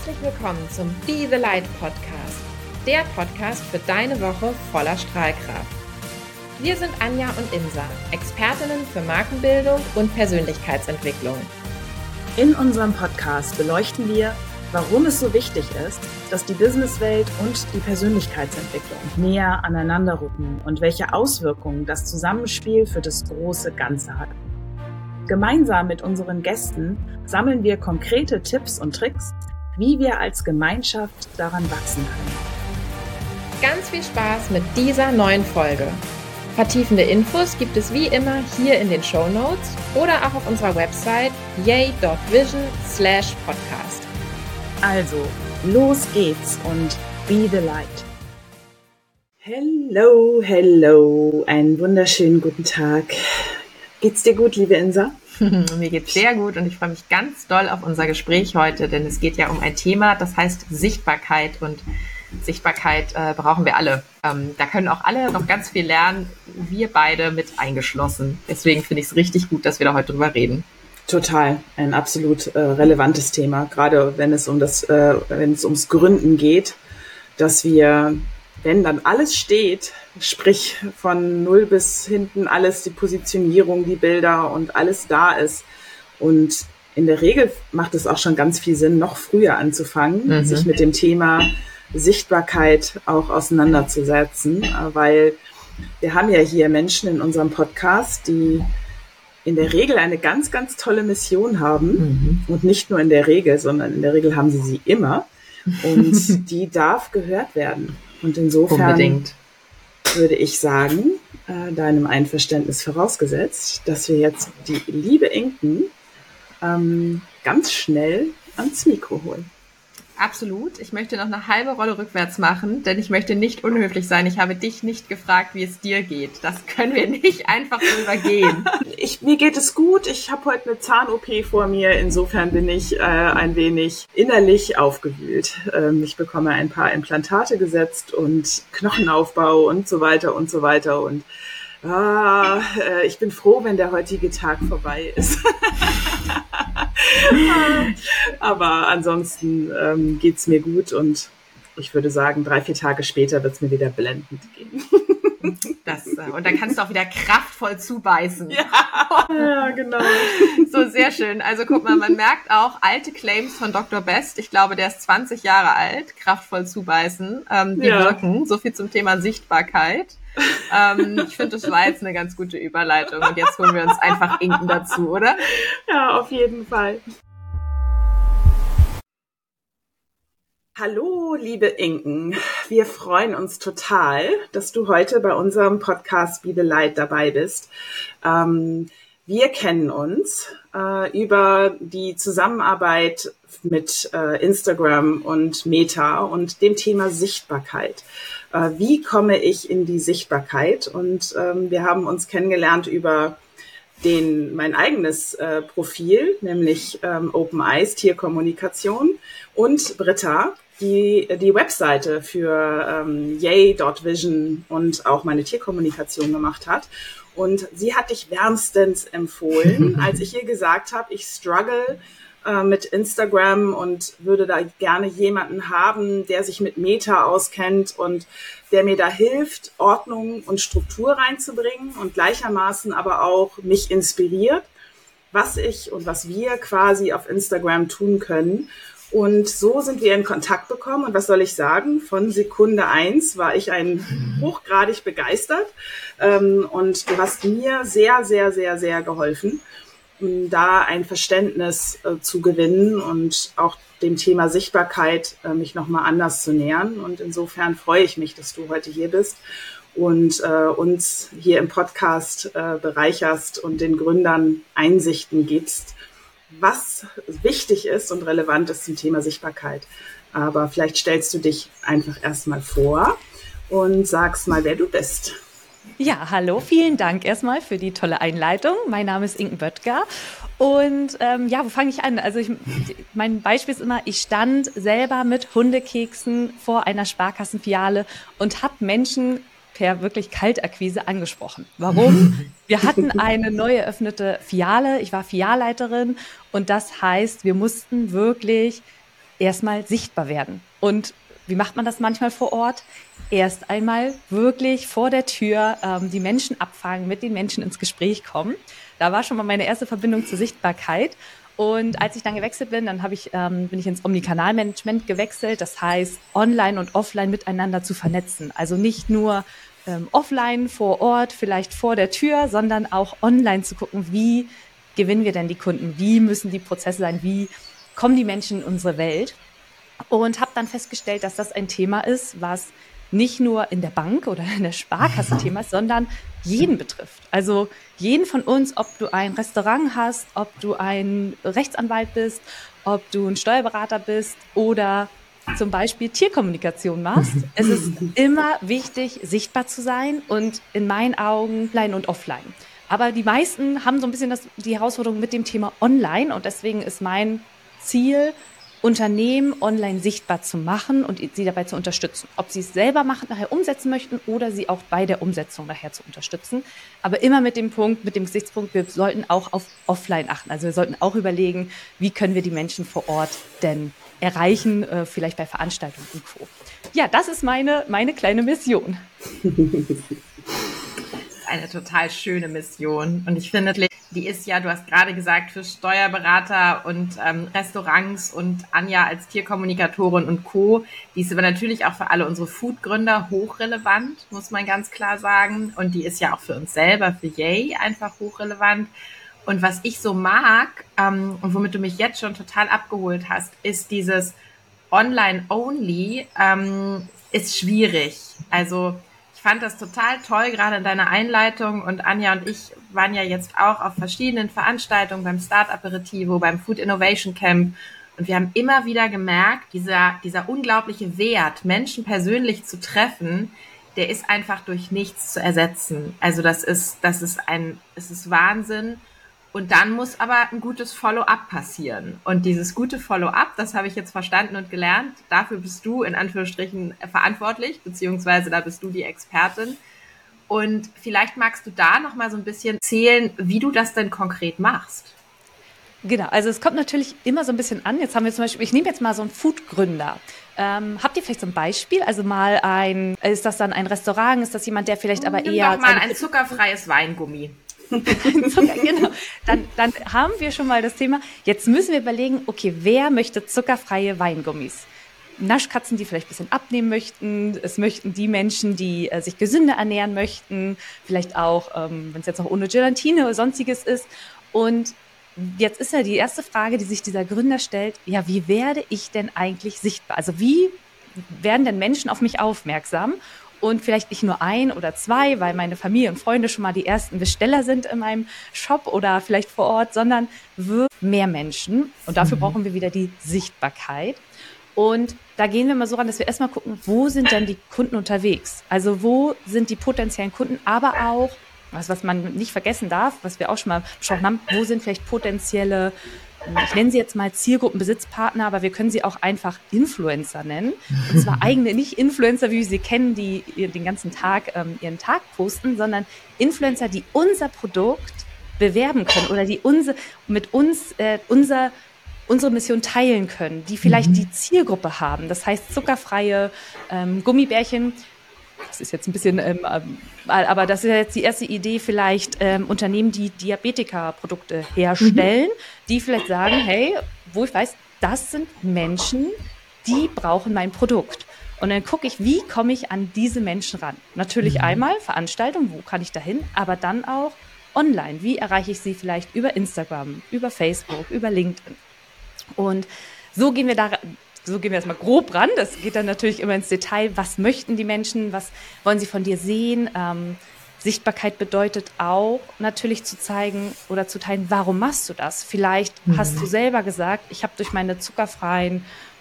Herzlich willkommen zum Be the Light Podcast, der Podcast für deine Woche voller Strahlkraft. Wir sind Anja und Insa, Expertinnen für Markenbildung und Persönlichkeitsentwicklung. In unserem Podcast beleuchten wir, warum es so wichtig ist, dass die Businesswelt und die Persönlichkeitsentwicklung näher aneinander rücken und welche Auswirkungen das Zusammenspiel für das große Ganze hat. Gemeinsam mit unseren Gästen sammeln wir konkrete Tipps und Tricks, wie wir als Gemeinschaft daran wachsen können. Ganz viel Spaß mit dieser neuen Folge. Vertiefende Infos gibt es wie immer hier in den Shownotes oder auch auf unserer Website yay.vision/podcast. Also, los geht's und be the light. Hello, einen wunderschönen guten Tag. Geht's dir gut, liebe Insa? Mir geht's sehr gut und ich freue mich ganz doll auf unser Gespräch heute, denn es geht ja um ein Thema, das heißt Sichtbarkeit, und Sichtbarkeit brauchen wir alle. Da können auch alle noch ganz viel lernen, wir beide mit eingeschlossen. Deswegen finde ich es richtig gut, dass wir da heute drüber reden. Total, ein absolut relevantes Thema, gerade wenn es ums Gründen geht, dass wir, wenn dann alles steht, sprich von 0 bis hinten alles, die Positionierung, die Bilder und alles da ist. Und in der Regel macht es auch schon ganz viel Sinn, noch früher anzufangen, sich mit dem Thema Sichtbarkeit auch auseinanderzusetzen, weil wir haben ja hier Menschen in unserem Podcast, die in der Regel eine ganz, ganz tolle Mission haben. Und nicht nur in der Regel, sondern in der Regel haben sie immer. Und die darf gehört werden. Und insofern Unbedingt würde ich sagen, deinem Einverständnis vorausgesetzt, dass wir jetzt die liebe Inken ganz schnell ans Mikro holen. Absolut. Ich möchte noch eine halbe Rolle rückwärts machen, denn ich möchte nicht unhöflich sein. Ich habe dich nicht gefragt, wie es dir geht. Das können wir nicht einfach so übergehen. Mir geht es gut. Ich habe heute eine Zahn-OP vor mir. Insofern bin ich ein wenig innerlich aufgewühlt. Ich bekomme ein paar Implantate gesetzt und Knochenaufbau und so weiter und so weiter. Und ich bin froh, wenn der heutige Tag vorbei ist. Aber ansonsten geht's mir gut, und ich würde sagen, 3-4 Tage später wird's mir wieder blendend gehen. Und dann kannst du auch wieder kraftvoll zubeißen. Ja, genau. So, sehr schön. Also guck mal, man merkt auch alte Claims von Dr. Best. Ich glaube, der ist 20 Jahre alt. Kraftvoll zubeißen. Die wirken. So viel zum Thema Sichtbarkeit. Ich finde, das war jetzt eine ganz gute Überleitung. Und jetzt holen wir uns einfach Inken dazu, oder? Ja, auf jeden Fall. Hallo, liebe Inken. Wir freuen uns total, dass du heute bei unserem Podcast Be the Light dabei bist. Wir kennen uns über die Zusammenarbeit mit Instagram und Meta und dem Thema Sichtbarkeit. Wie komme ich in die Sichtbarkeit? Und wir haben uns kennengelernt über mein eigenes Profil, nämlich Open Eyes Tierkommunikation, und Britta, die Webseite für yay.vision und auch meine Tierkommunikation gemacht hat. Und sie hat dich wärmstens empfohlen, als ich ihr gesagt habe, ich struggle mit Instagram und würde da gerne jemanden haben, der sich mit Meta auskennt und der mir da hilft, Ordnung und Struktur reinzubringen und gleichermaßen aber auch mich inspiriert, was ich und was wir quasi auf Instagram tun können. Und so sind wir in Kontakt bekommen. Und was soll ich sagen? Von Sekunde 1 war ich hochgradig begeistert. Und du hast mir sehr, sehr, sehr, sehr geholfen, da ein Verständnis zu gewinnen und auch dem Thema Sichtbarkeit mich nochmal anders zu nähern. Und insofern freue ich mich, dass du heute hier bist und uns hier im Podcast bereicherst und den Gründern Einsichten gibst, was wichtig ist und relevant ist zum Thema Sichtbarkeit. Aber vielleicht stellst du dich einfach erstmal vor und sagst mal, wer du bist. Ja, hallo, vielen Dank erstmal für die tolle Einleitung. Mein Name ist Inken Böttger und wo fange ich an? Also mein Beispiel ist immer, ich stand selber mit Hundekeksen vor einer Sparkassenfiliale und habe Menschen per wirklich Kaltakquise angesprochen. Warum? Wir hatten eine neu eröffnete Filiale. Ich war Filialleiterin und das heißt, wir mussten wirklich erstmal sichtbar werden. Und wie macht man das manchmal vor Ort? Erst einmal wirklich vor der Tür die Menschen abfangen, mit den Menschen ins Gespräch kommen. Da war schon mal meine erste Verbindung zur Sichtbarkeit. Und als ich dann gewechselt bin, dann bin ich ins Omnikanalmanagement gewechselt. Das heißt, online und offline miteinander zu vernetzen. Also nicht nur offline vor Ort, vielleicht vor der Tür, sondern auch online zu gucken, wie gewinnen wir denn die Kunden? Wie müssen die Prozesse sein? Wie kommen die Menschen in unsere Welt? Und habe dann festgestellt, dass das ein Thema ist, was nicht nur in der Bank oder in der Sparkasse Thema ist, sondern jeden betrifft. Also jeden von uns, ob du ein Restaurant hast, ob du ein Rechtsanwalt bist, ob du ein Steuerberater bist oder zum Beispiel Tierkommunikation machst. Es ist immer wichtig, sichtbar zu sein und in meinen Augen online und offline. Aber die meisten haben so ein bisschen die Herausforderung mit dem Thema online und deswegen ist mein Ziel, Unternehmen online sichtbar zu machen und sie dabei zu unterstützen. Ob sie es selber machen, nachher umsetzen möchten oder sie auch bei der Umsetzung nachher zu unterstützen. Aber immer mit dem Gesichtspunkt, wir sollten auch auf Offline achten. Also wir sollten auch überlegen, wie können wir die Menschen vor Ort denn erreichen, vielleicht bei Veranstaltungen und Co. Ja, das ist meine kleine Mission. Eine total schöne Mission. Und ich finde, die ist ja, du hast gerade gesagt, für Steuerberater und Restaurants und Anja als Tierkommunikatorin und Co. Die ist aber natürlich auch für alle unsere Food-Gründer hochrelevant, muss man ganz klar sagen. Und die ist ja auch für uns selber, für Yay, einfach hochrelevant. Und was ich so mag und womit du mich jetzt schon total abgeholt hast, ist dieses Online-Only ist schwierig. Also ich fand das total toll, gerade in deiner Einleitung. Und Anja und ich waren ja jetzt auch auf verschiedenen Veranstaltungen beim Start-Aperitivo, beim Food Innovation Camp. Und wir haben immer wieder gemerkt, dieser unglaubliche Wert, Menschen persönlich zu treffen, der ist einfach durch nichts zu ersetzen. Also es ist Wahnsinn. Und dann muss aber ein gutes Follow-up passieren. Und dieses gute Follow-up, das habe ich jetzt verstanden und gelernt. Dafür bist du in Anführungsstrichen verantwortlich, beziehungsweise da bist du die Expertin. Und vielleicht magst du da noch mal so ein bisschen erzählen, wie du das denn konkret machst. Genau, also es kommt natürlich immer so ein bisschen an. Jetzt haben wir zum Beispiel, ich nehme jetzt mal so einen Food-Gründer. Habt ihr vielleicht so ein Beispiel? Also ist das dann ein Restaurant? Ist das jemand, der vielleicht aber eher... Nimm doch mal ein zuckerfreies Weingummi. Genau. Dann haben wir schon mal das Thema. Jetzt müssen wir überlegen, okay, wer möchte zuckerfreie Weingummis? Naschkatzen, die vielleicht ein bisschen abnehmen möchten. Es möchten die Menschen, die sich gesünder ernähren möchten. Vielleicht auch, wenn es jetzt noch ohne Gelatine oder sonstiges ist. Und jetzt ist ja die erste Frage, die sich dieser Gründer stellt, ja, wie werde ich denn eigentlich sichtbar? Also wie werden denn Menschen auf mich aufmerksam? Und vielleicht nicht nur ein oder zwei, weil meine Familie und Freunde schon mal die ersten Besteller sind in meinem Shop oder vielleicht vor Ort, sondern mehr Menschen. Und dafür brauchen wir wieder die Sichtbarkeit. Und da gehen wir mal so ran, dass wir erstmal gucken, wo sind denn die Kunden unterwegs? Also wo sind die potenziellen Kunden, aber auch, was man nicht vergessen darf, was wir auch schon mal besprochen haben, wo sind vielleicht potenzielle, ich nenne sie jetzt mal Zielgruppenbesitzpartner, aber wir können sie auch einfach Influencer nennen. Und zwar eigene, nicht Influencer, wie wir sie kennen, die den ganzen Tag ihren Tag posten, sondern Influencer, die unser Produkt bewerben können oder die mit uns unsere Mission teilen können, die vielleicht die Zielgruppe haben. Das heißt zuckerfreie Gummibärchen. Das ist jetzt ein bisschen, aber das ist ja jetzt die erste Idee, vielleicht Unternehmen, die Diabetiker-Produkte herstellen, die vielleicht sagen, hey, wo ich weiß, das sind Menschen, die brauchen mein Produkt. Und dann gucke ich, wie komme ich an diese Menschen ran? Natürlich einmal Veranstaltung, wo kann ich da hin, aber dann auch online. Wie erreiche ich sie vielleicht über Instagram, über Facebook, über LinkedIn? Und so gehen wir erstmal grob ran. Das geht dann natürlich immer ins Detail. Was möchten die Menschen? Was wollen sie von dir sehen? Sichtbarkeit bedeutet auch natürlich zu zeigen oder zu teilen, warum machst du das? Vielleicht hast du selber gesagt, ich habe durch meine zuckerfreien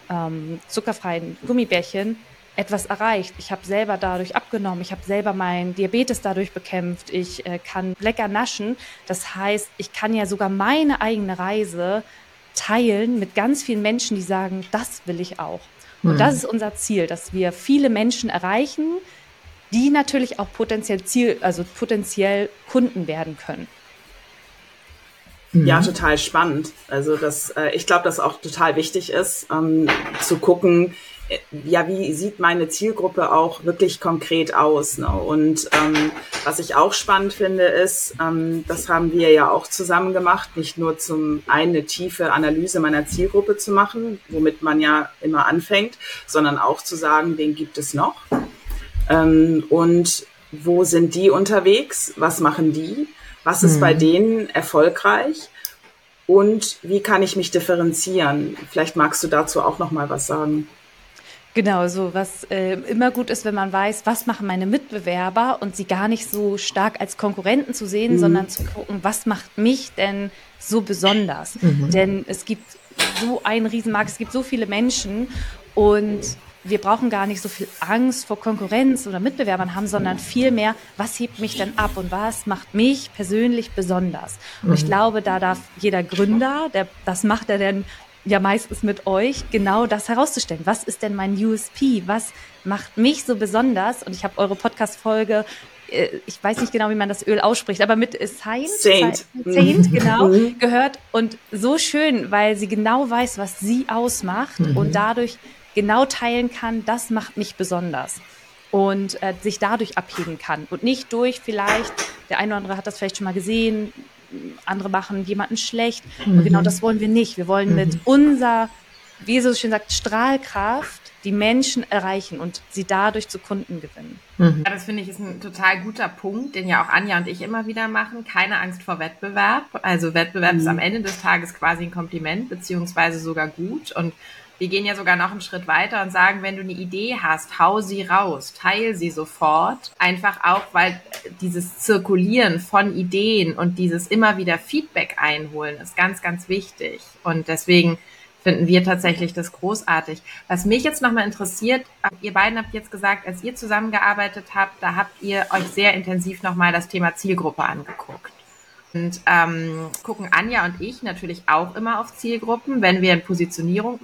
Gummibärchen etwas erreicht. Ich habe selber dadurch abgenommen. Ich habe selber meinen Diabetes dadurch bekämpft. Ich kann lecker naschen. Das heißt, ich kann ja sogar meine eigene Reise teilen mit ganz vielen Menschen, die sagen, das will ich auch. Und das ist unser Ziel, dass wir viele Menschen erreichen, die natürlich auch potenziell Kunden werden können. Ja, total spannend. Also ich glaube, dass auch total wichtig ist, zu gucken, ja, wie sieht meine Zielgruppe auch wirklich konkret aus, ne? Und was ich auch spannend finde, ist, das haben wir ja auch zusammen gemacht, nicht nur zum einen eine tiefe Analyse meiner Zielgruppe zu machen, womit man ja immer anfängt, sondern auch zu sagen, wen gibt es noch? Und wo sind die unterwegs? Was machen die? Was ist bei denen erfolgreich? Und wie kann ich mich differenzieren? Vielleicht magst du dazu auch noch mal was sagen. Genau, so was immer gut ist, wenn man weiß, was machen meine Mitbewerber und sie gar nicht so stark als Konkurrenten zu sehen, sondern zu gucken, was macht mich denn so besonders? Denn es gibt so einen Riesenmarkt, es gibt so viele Menschen und wir brauchen gar nicht so viel Angst vor Konkurrenz oder Mitbewerbern haben, sondern vielmehr, was hebt mich denn ab und was macht mich persönlich besonders? Und ich glaube, da darf jeder Gründer, das macht er denn ja meistens mit euch, genau das herauszustellen. Was ist denn mein USP? Was macht mich so besonders? Und ich habe eure Podcast-Folge, ich weiß nicht genau, wie man das Öl ausspricht, aber mit Saint, genau, gehört. Und so schön, weil sie genau weiß, was sie ausmacht und dadurch genau teilen kann, das macht mich besonders. Und sich dadurch abheben kann. Und nicht durch vielleicht, der eine oder andere hat das vielleicht schon mal gesehen, andere machen jemanden schlecht. Und genau das wollen wir nicht. Wir wollen mit unserer, wie so schön sagt, Strahlkraft die Menschen erreichen und sie dadurch zu Kunden gewinnen. Ja, das finde ich ist ein total guter Punkt, den ja auch Anja und ich immer wieder machen. Keine Angst vor Wettbewerb. Also Wettbewerb ist am Ende des Tages quasi ein Kompliment, beziehungsweise sogar gut. Und wir gehen ja sogar noch einen Schritt weiter und sagen, wenn du eine Idee hast, hau sie raus, teil sie sofort. Einfach auch, weil dieses Zirkulieren von Ideen und dieses immer wieder Feedback einholen ist ganz, ganz wichtig. Und deswegen finden wir tatsächlich das großartig. Was mich jetzt nochmal interessiert, ihr beiden habt jetzt gesagt, als ihr zusammengearbeitet habt, da habt ihr euch sehr intensiv nochmal das Thema Zielgruppe angeguckt. Und gucken Anja und ich natürlich auch immer auf Zielgruppen, wenn wir eine Positionierung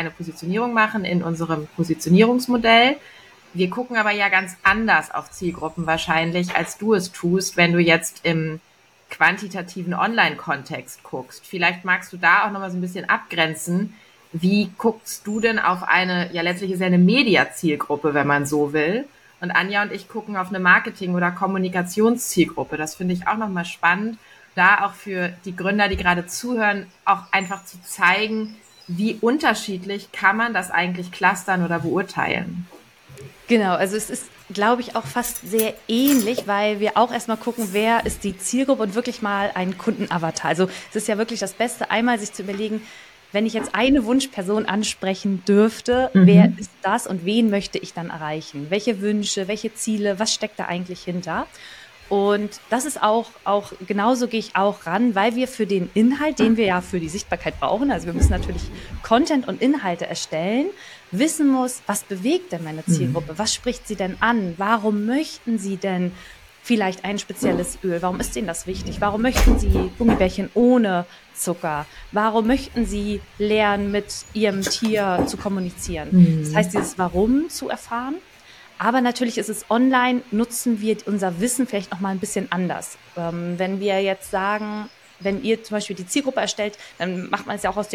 machen in unserem Positionierungsmodell. Wir gucken aber ja ganz anders auf Zielgruppen wahrscheinlich, als du es tust, wenn du jetzt im quantitativen Online-Kontext guckst. Vielleicht magst du da auch nochmal so ein bisschen abgrenzen. Wie guckst du denn auf letztlich ist ja eine Media-Zielgruppe, wenn man so will. Und Anja und ich gucken auf eine Marketing- oder Kommunikationszielgruppe. Das finde ich auch nochmal spannend, da auch für die Gründer, die gerade zuhören, auch einfach zu zeigen, wie unterschiedlich kann man das eigentlich clustern oder beurteilen. Genau, also es ist, glaube ich, auch fast sehr ähnlich, weil wir auch erstmal gucken, wer ist die Zielgruppe und wirklich mal einen Kundenavatar. Also es ist ja wirklich das Beste, einmal sich zu überlegen, wenn ich jetzt eine Wunschperson ansprechen dürfte, wer ist das und wen möchte ich dann erreichen? Welche Wünsche, welche Ziele, was steckt da eigentlich hinter? Und das ist auch genauso gehe ich auch ran, weil wir für den Inhalt, den wir ja für die Sichtbarkeit brauchen, also wir müssen natürlich Content und Inhalte erstellen, wissen muss, was bewegt denn meine Zielgruppe? Was spricht sie denn an? Warum möchten sie denn vielleicht ein spezielles Öl? Warum ist ihnen das wichtig? Warum möchten sie Gummibärchen ohne Zucker? Warum möchten sie lernen, mit ihrem Tier zu kommunizieren? Das heißt, dieses Warum zu erfahren. Aber natürlich ist es online, nutzen wir unser Wissen vielleicht noch mal ein bisschen anders. Wenn wir jetzt sagen, wenn ihr zum Beispiel die Zielgruppe erstellt, dann macht man es ja auch aus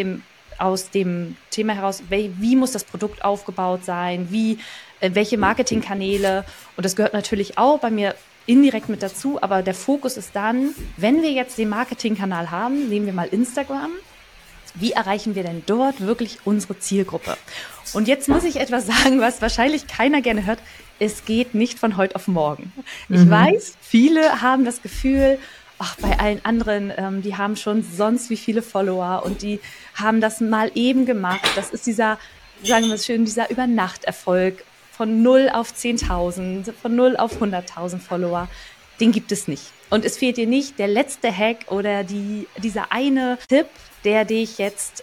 dem Thema heraus, wie muss das Produkt aufgebaut sein, welche Marketingkanäle. Und das gehört natürlich auch bei mir indirekt mit dazu, aber der Fokus ist dann, wenn wir jetzt den Marketingkanal haben, nehmen wir mal Instagram, wie erreichen wir denn dort wirklich unsere Zielgruppe? Und jetzt muss ich etwas sagen, was wahrscheinlich keiner gerne hört. Es geht nicht von heute auf morgen. Ich weiß, viele haben das Gefühl, bei allen anderen, die haben schon sonst wie viele Follower und die haben das mal eben gemacht. Das ist dieser, sagen wir es schön, dieser Übernachterfolg von 0 auf 10.000, von 0 auf 100.000 Follower. Den gibt es nicht. Und es fehlt dir nicht der letzte Hack oder dieser eine Tipp, der jetzt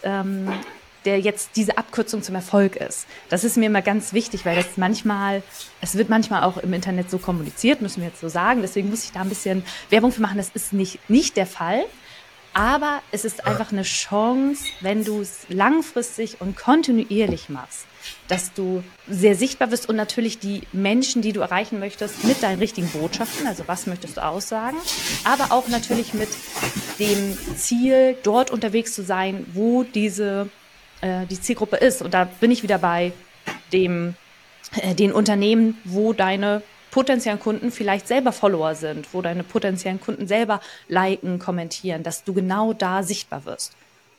diese Abkürzung zum Erfolg ist. Das ist mir immer ganz wichtig, weil es wird manchmal auch im Internet so kommuniziert, müssen wir jetzt so sagen. Deswegen muss ich da ein bisschen Werbung für machen. Das ist nicht der Fall. Aber es ist einfach eine Chance, wenn du es langfristig und kontinuierlich machst, dass du sehr sichtbar wirst und natürlich die Menschen, die du erreichen möchtest, mit deinen richtigen Botschaften, also was möchtest du aussagen, aber auch natürlich mit dem Ziel, dort unterwegs zu sein, wo die Zielgruppe ist. Und da bin ich wieder bei den Unternehmen, wo deine potenziellen Kunden vielleicht selber Follower sind, wo deine potenziellen Kunden selber liken, kommentieren, dass du genau da sichtbar wirst.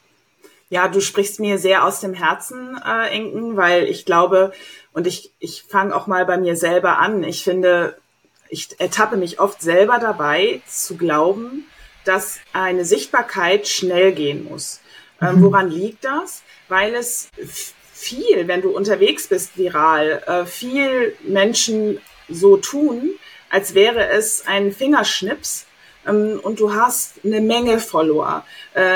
Ja, du sprichst mir sehr aus dem Herzen, Inken, weil ich glaube, und ich fange auch mal bei mir selber an. Ich finde, ich ertappe mich oft selber dabei, zu glauben, dass eine Sichtbarkeit schnell gehen muss. Woran liegt das? Weil es viel, wenn du unterwegs bist, viral, viel Menschen so tun, als wäre es ein Fingerschnips und du hast eine Menge Follower.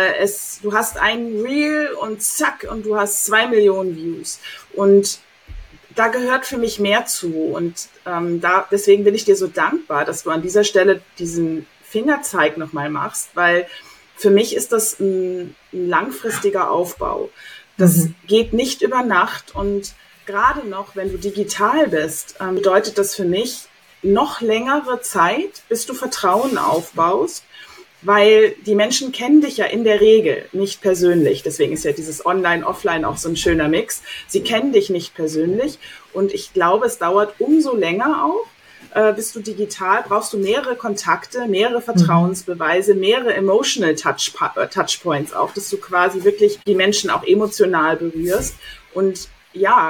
Du hast ein Reel und zack, und du hast 2 Millionen Views. Und da gehört für mich mehr zu. Und deswegen bin ich dir so dankbar, dass du an dieser Stelle diesen Fingerzeig nochmal machst, weil für mich ist das ein langfristiger Aufbau. Das geht nicht über Nacht, und gerade noch, wenn du digital bist, bedeutet das für mich noch längere Zeit, bis du Vertrauen aufbaust, weil die Menschen kennen dich ja in der Regel nicht persönlich. Deswegen ist ja dieses Online-Offline auch so ein schöner Mix. Sie kennen dich nicht persönlich, und ich glaube, es dauert umso länger auch. Bist du digital, brauchst du mehrere Kontakte, mehrere Vertrauensbeweise, mehrere emotional Touchpoints auch, dass du quasi wirklich die Menschen auch emotional berührst. Und ja,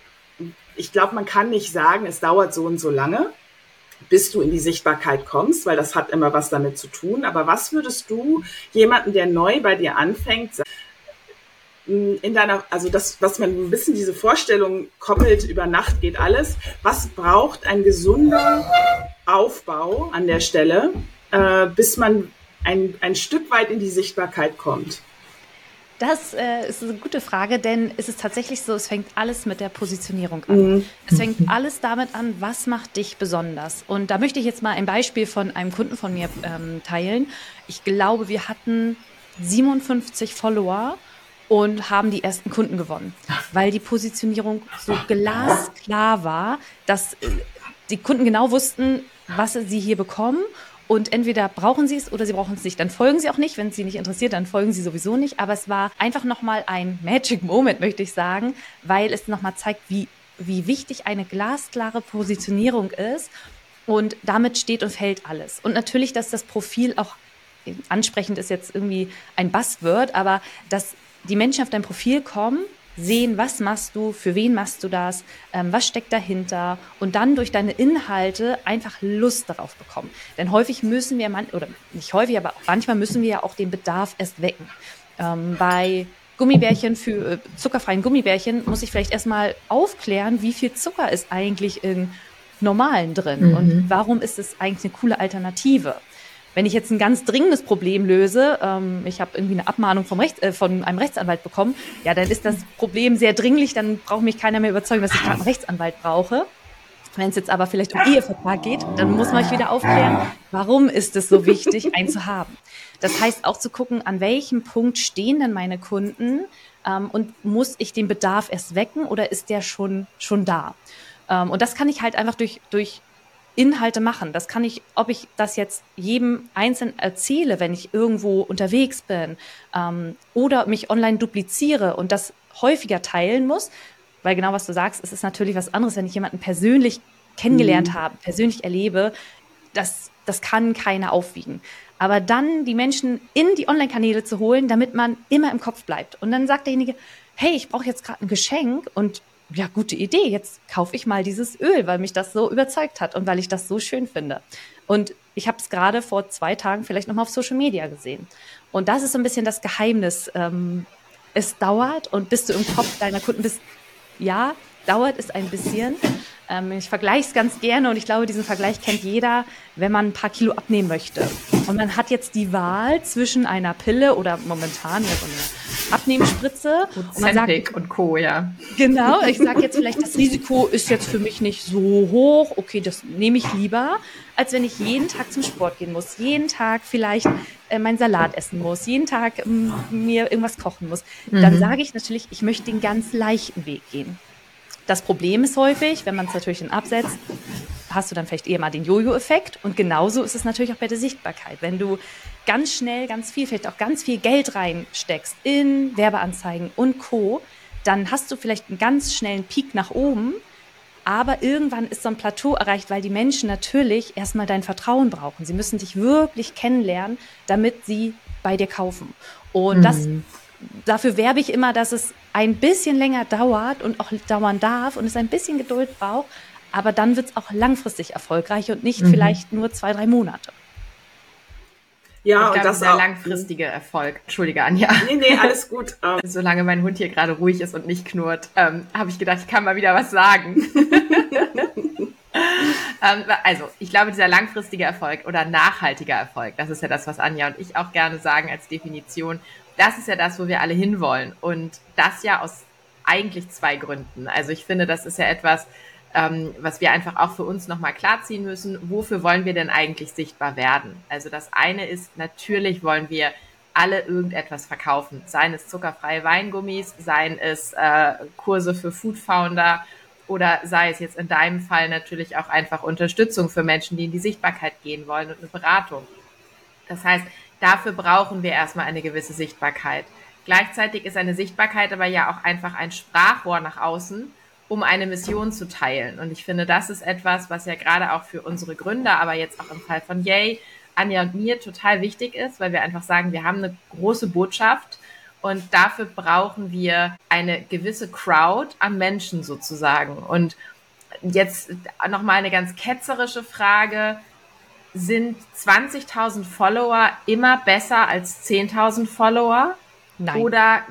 ich glaube, man kann nicht sagen, es dauert so und so lange, bis du in die Sichtbarkeit kommst, weil das hat immer was damit zu tun. Aber was würdest du jemanden, der neu bei dir anfängt, also das, was man ein bisschen diese Vorstellung koppelt, über Nacht geht alles, was braucht ein gesunder Aufbau an der Stelle, bis man ein Stück weit in die Sichtbarkeit kommt? Das ist eine gute Frage, denn es ist tatsächlich so, es fängt alles mit der Positionierung an. Es fängt alles damit an, was macht dich besonders? Und da möchte ich jetzt mal ein Beispiel von einem Kunden von mir teilen. Ich glaube, wir hatten 57 Follower und haben die ersten Kunden gewonnen, weil die Positionierung so glasklar war, dass die Kunden genau wussten, was sie hier bekommen. Und entweder brauchen sie es oder sie brauchen es nicht. Dann folgen sie auch nicht. Wenn es sie nicht interessiert, dann folgen sie sowieso nicht. Aber es war einfach nochmal ein Magic Moment, möchte ich sagen, weil es nochmal zeigt, wie wichtig eine glasklare Positionierung ist. Und damit steht und fällt alles. Und natürlich, dass das Profil auch ansprechend ist, jetzt irgendwie ein Buzzword, aber dass die Menschen auf dein Profil kommen, sehen, was machst du, für wen machst du das, was steckt dahinter, und dann durch deine Inhalte einfach Lust darauf bekommen. Denn häufig müssen wir, oder nicht häufig, aber manchmal müssen wir ja auch den Bedarf erst wecken. Bei Gummibärchen, für zuckerfreien Gummibärchen, muss ich vielleicht erstmal aufklären, wie viel Zucker ist eigentlich in normalen drin und warum ist es eigentlich eine coole Alternative. Wenn ich jetzt ein ganz dringendes Problem löse, ich habe irgendwie eine Abmahnung von einem Rechtsanwalt bekommen, ja, dann ist das Problem sehr dringlich, dann braucht mich keiner mehr überzeugen, dass ich gerade einen Rechtsanwalt brauche. Wenn es jetzt aber vielleicht um Ehevertrag geht, dann muss man euch wieder aufklären, warum ist es so wichtig, einen zu haben. Das heißt auch zu gucken, an welchem Punkt stehen denn meine Kunden und muss ich den Bedarf erst wecken oder ist der schon da? Und das kann ich halt einfach durch Inhalte machen. Das kann ich, ob ich das jetzt jedem einzeln erzähle, wenn ich irgendwo unterwegs bin, oder mich online dupliziere und das häufiger teilen muss, weil genau was du sagst, es ist natürlich was anderes, wenn ich jemanden persönlich kennengelernt habe, persönlich erlebe, das kann keiner aufwiegen. Aber dann die Menschen in die Online-Kanäle zu holen, damit man immer im Kopf bleibt. Und dann sagt derjenige, hey, ich brauche jetzt gerade ein Geschenk und ja, gute Idee, jetzt kaufe ich mal dieses Öl, weil mich das so überzeugt hat und weil ich das so schön finde. Und ich habe es gerade vor 2 Tagen vielleicht nochmal auf Social Media gesehen. Und das ist so ein bisschen das Geheimnis. Es dauert, und bis du im Kopf deiner Kunden bist, ja, dauert es ein bisschen. Ich vergleiche es ganz gerne und ich glaube, diesen Vergleich kennt jeder, wenn man ein paar Kilo abnehmen möchte. Und man hat jetzt die Wahl zwischen einer Pille oder momentan ja so eine Abnehmspritze. Und man sagt, und Co., ja. Genau, ich sage jetzt vielleicht, das Risiko ist jetzt für mich nicht so hoch. Okay, das nehme ich lieber, als wenn ich jeden Tag zum Sport gehen muss, jeden Tag vielleicht meinen Salat essen muss, jeden Tag mir irgendwas kochen muss. Dann sage ich natürlich, ich möchte den ganz leichten Weg gehen. Das Problem ist häufig, wenn man es natürlich dann absetzt, hast du dann vielleicht eher mal den Jojo-Effekt. Und genauso ist es natürlich auch bei der Sichtbarkeit. Wenn du ganz schnell, ganz viel, vielleicht auch ganz viel Geld reinsteckst in Werbeanzeigen und Co., dann hast du vielleicht einen ganz schnellen Peak nach oben, aber irgendwann ist so ein Plateau erreicht, weil die Menschen natürlich erstmal dein Vertrauen brauchen. Sie müssen dich wirklich kennenlernen, damit sie bei dir kaufen. Und dafür werbe ich immer, dass es ein bisschen länger dauert und auch dauern darf und es ein bisschen Geduld braucht, aber dann wird es auch langfristig erfolgreich und nicht vielleicht nur 2-3 Monate. Ja, und das ist der langfristige Erfolg. Entschuldige, Anja. Nee, alles gut. Solange mein Hund hier gerade ruhig ist und nicht knurrt, habe ich gedacht, ich kann mal wieder was sagen. Also, ich glaube, dieser langfristige Erfolg oder nachhaltiger Erfolg, das ist ja das, was Anja und ich auch gerne sagen als Definition. Das ist ja das, wo wir alle hinwollen. Und das ja aus eigentlich 2 Gründen. Also ich finde, das ist ja etwas, was wir einfach auch für uns nochmal klarziehen müssen. Wofür wollen wir denn eigentlich sichtbar werden? Also das eine ist, natürlich wollen wir alle irgendetwas verkaufen. Seien es zuckerfreie Weingummis, seien es Kurse für Foodfounder oder sei es jetzt in deinem Fall natürlich auch einfach Unterstützung für Menschen, die in die Sichtbarkeit gehen wollen und eine Beratung. Das heißt, dafür brauchen wir erstmal eine gewisse Sichtbarkeit. Gleichzeitig ist eine Sichtbarkeit aber ja auch einfach ein Sprachrohr nach außen, um eine Mission zu teilen. Und ich finde, das ist etwas, was ja gerade auch für unsere Gründer, aber jetzt auch im Fall von Yay, Anja und mir total wichtig ist, weil wir einfach sagen, wir haben eine große Botschaft und dafür brauchen wir eine gewisse Crowd an Menschen sozusagen. Und jetzt nochmal eine ganz ketzerische Frage. Sind 20.000 Follower immer besser als 10.000 Follower? Nein. Oder,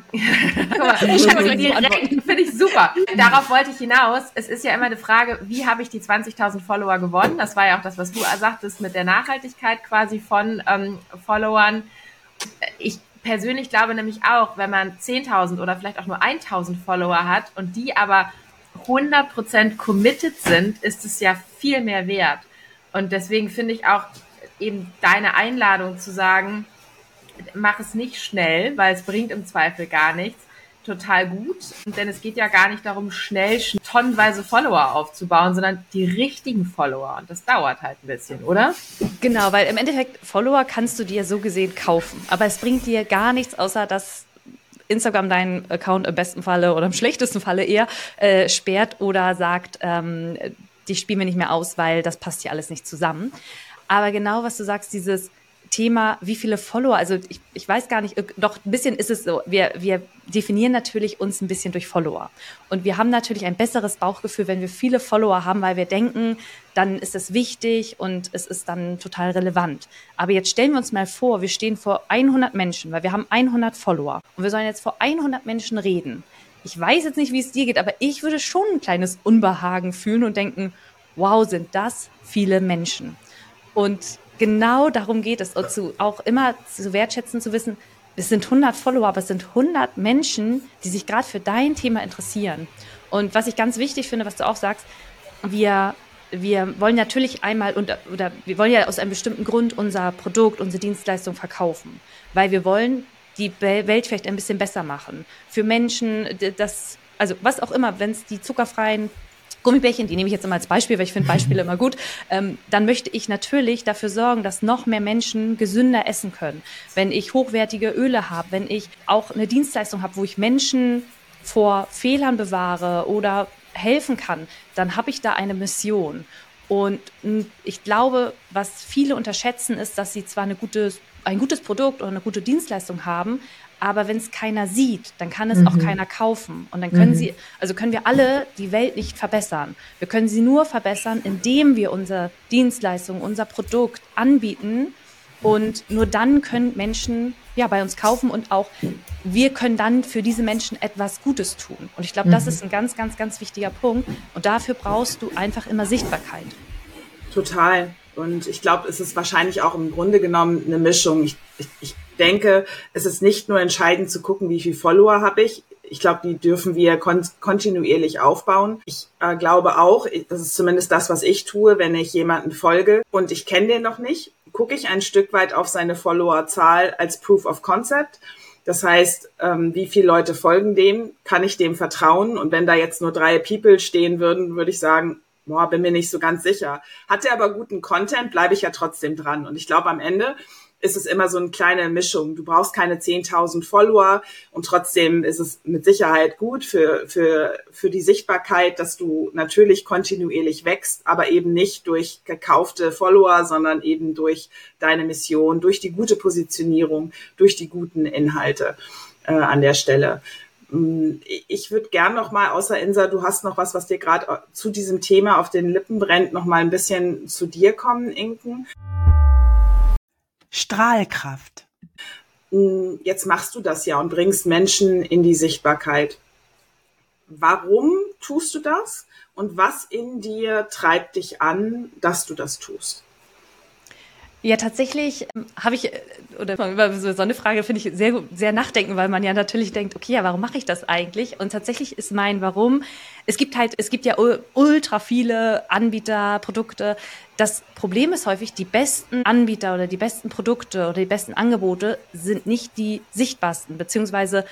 finde ich super. Darauf wollte ich hinaus. Es ist ja immer eine Frage, wie habe ich die 20.000 Follower gewonnen? Das war ja auch das, was du sagtest mit der Nachhaltigkeit quasi von Followern. Ich persönlich glaube nämlich auch, wenn man 10.000 oder vielleicht auch nur 1.000 Follower hat und die aber 100% committed sind, ist es ja viel mehr wert. Und deswegen finde ich auch eben deine Einladung zu sagen, mach es nicht schnell, weil es bringt im Zweifel gar nichts, total gut. Denn es geht ja gar nicht darum, schnell tonnenweise Follower aufzubauen, sondern die richtigen Follower. Und das dauert halt ein bisschen, oder? Genau, weil im Endeffekt Follower kannst du dir so gesehen kaufen. Aber es bringt dir gar nichts, außer dass Instagram deinen Account im besten Falle oder im schlechtesten Falle eher sperrt oder sagt, die spielen wir nicht mehr aus, weil das passt hier alles nicht zusammen. Aber genau, was du sagst, dieses Thema, wie viele Follower, also ich weiß gar nicht, doch ein bisschen ist es so, wir definieren natürlich uns ein bisschen durch Follower. Und wir haben natürlich ein besseres Bauchgefühl, wenn wir viele Follower haben, weil wir denken, dann ist es wichtig und es ist dann total relevant. Aber jetzt stellen wir uns mal vor, wir stehen vor 100 Menschen, weil wir haben 100 Follower. Und wir sollen jetzt vor 100 Menschen reden. Ich weiß jetzt nicht, wie es dir geht, aber ich würde schon ein kleines Unbehagen fühlen und denken, wow, sind das viele Menschen. Und genau darum geht es, auch immer zu wertschätzen, zu wissen, es sind 100 Follower, aber es sind 100 Menschen, die sich gerade für dein Thema interessieren. Und was ich ganz wichtig finde, was du auch sagst, wir wollen natürlich einmal, oder wir wollen ja aus einem bestimmten Grund unser Produkt, unsere Dienstleistung verkaufen, weil wir wollen die Welt vielleicht ein bisschen besser machen. Für Menschen, also was auch immer, wenn es die zuckerfreien Gummibärchen, die nehme ich jetzt immer als Beispiel, weil ich finde Beispiele immer gut, dann möchte ich natürlich dafür sorgen, dass noch mehr Menschen gesünder essen können. Wenn ich hochwertige Öle habe, wenn ich auch eine Dienstleistung habe, wo ich Menschen vor Fehlern bewahre oder helfen kann, dann habe ich da eine Mission. Und ich glaube, was viele unterschätzen, ist, dass sie zwar ein gutes Produkt oder eine gute Dienstleistung haben, aber wenn es keiner sieht, dann kann es auch keiner kaufen. Und dann können wir alle die Welt nicht verbessern. Wir können sie nur verbessern, indem wir unsere Dienstleistung, unser Produkt anbieten Und nur dann können Menschen bei uns kaufen und auch wir können dann für diese Menschen etwas Gutes tun. Und ich glaube, das ist ein ganz, ganz, ganz wichtiger Punkt. Und dafür brauchst du einfach immer Sichtbarkeit. Total. Und ich glaube, es ist wahrscheinlich auch im Grunde genommen eine Mischung. Ich denke, es ist nicht nur entscheidend zu gucken, wie viele Follower habe ich. Ich glaube, die dürfen wir kontinuierlich aufbauen. Ich glaube auch, das ist zumindest das, was ich tue, wenn ich jemanden folge und ich kenne den noch nicht, gucke ich ein Stück weit auf seine Followerzahl als Proof of Concept. Das heißt, wie viele Leute folgen dem? Kann ich dem vertrauen? Und wenn da jetzt nur 3 People stehen würden, würde ich sagen, bin mir nicht so ganz sicher. Hat er aber guten Content, bleibe ich ja trotzdem dran. Und ich glaube, am Ende ist es immer so eine kleine Mischung. Du brauchst keine 10.000 Follower und trotzdem ist es mit Sicherheit gut für die Sichtbarkeit, dass du natürlich kontinuierlich wächst, aber eben nicht durch gekaufte Follower, sondern eben durch deine Mission, durch die gute Positionierung, durch die guten Inhalte an der Stelle. Ich würde gern noch mal, außer Insa, du hast noch was dir gerade zu diesem Thema auf den Lippen brennt, noch mal ein bisschen zu dir kommen, Inken. Strahlkraft. Jetzt machst du das ja und bringst Menschen in die Sichtbarkeit. Warum tust du das? Und was in dir treibt dich an, dass du das tust? Ja, tatsächlich habe ich, oder über so eine Frage finde ich sehr, sehr nachdenken, weil man ja natürlich denkt, okay, ja, warum mache ich das eigentlich? Und tatsächlich ist mein Warum, es gibt ja ultra viele Anbieter, Produkte. Das Problem ist häufig, die besten Anbieter oder die besten Produkte oder die besten Angebote sind nicht die sichtbarsten, beziehungsweise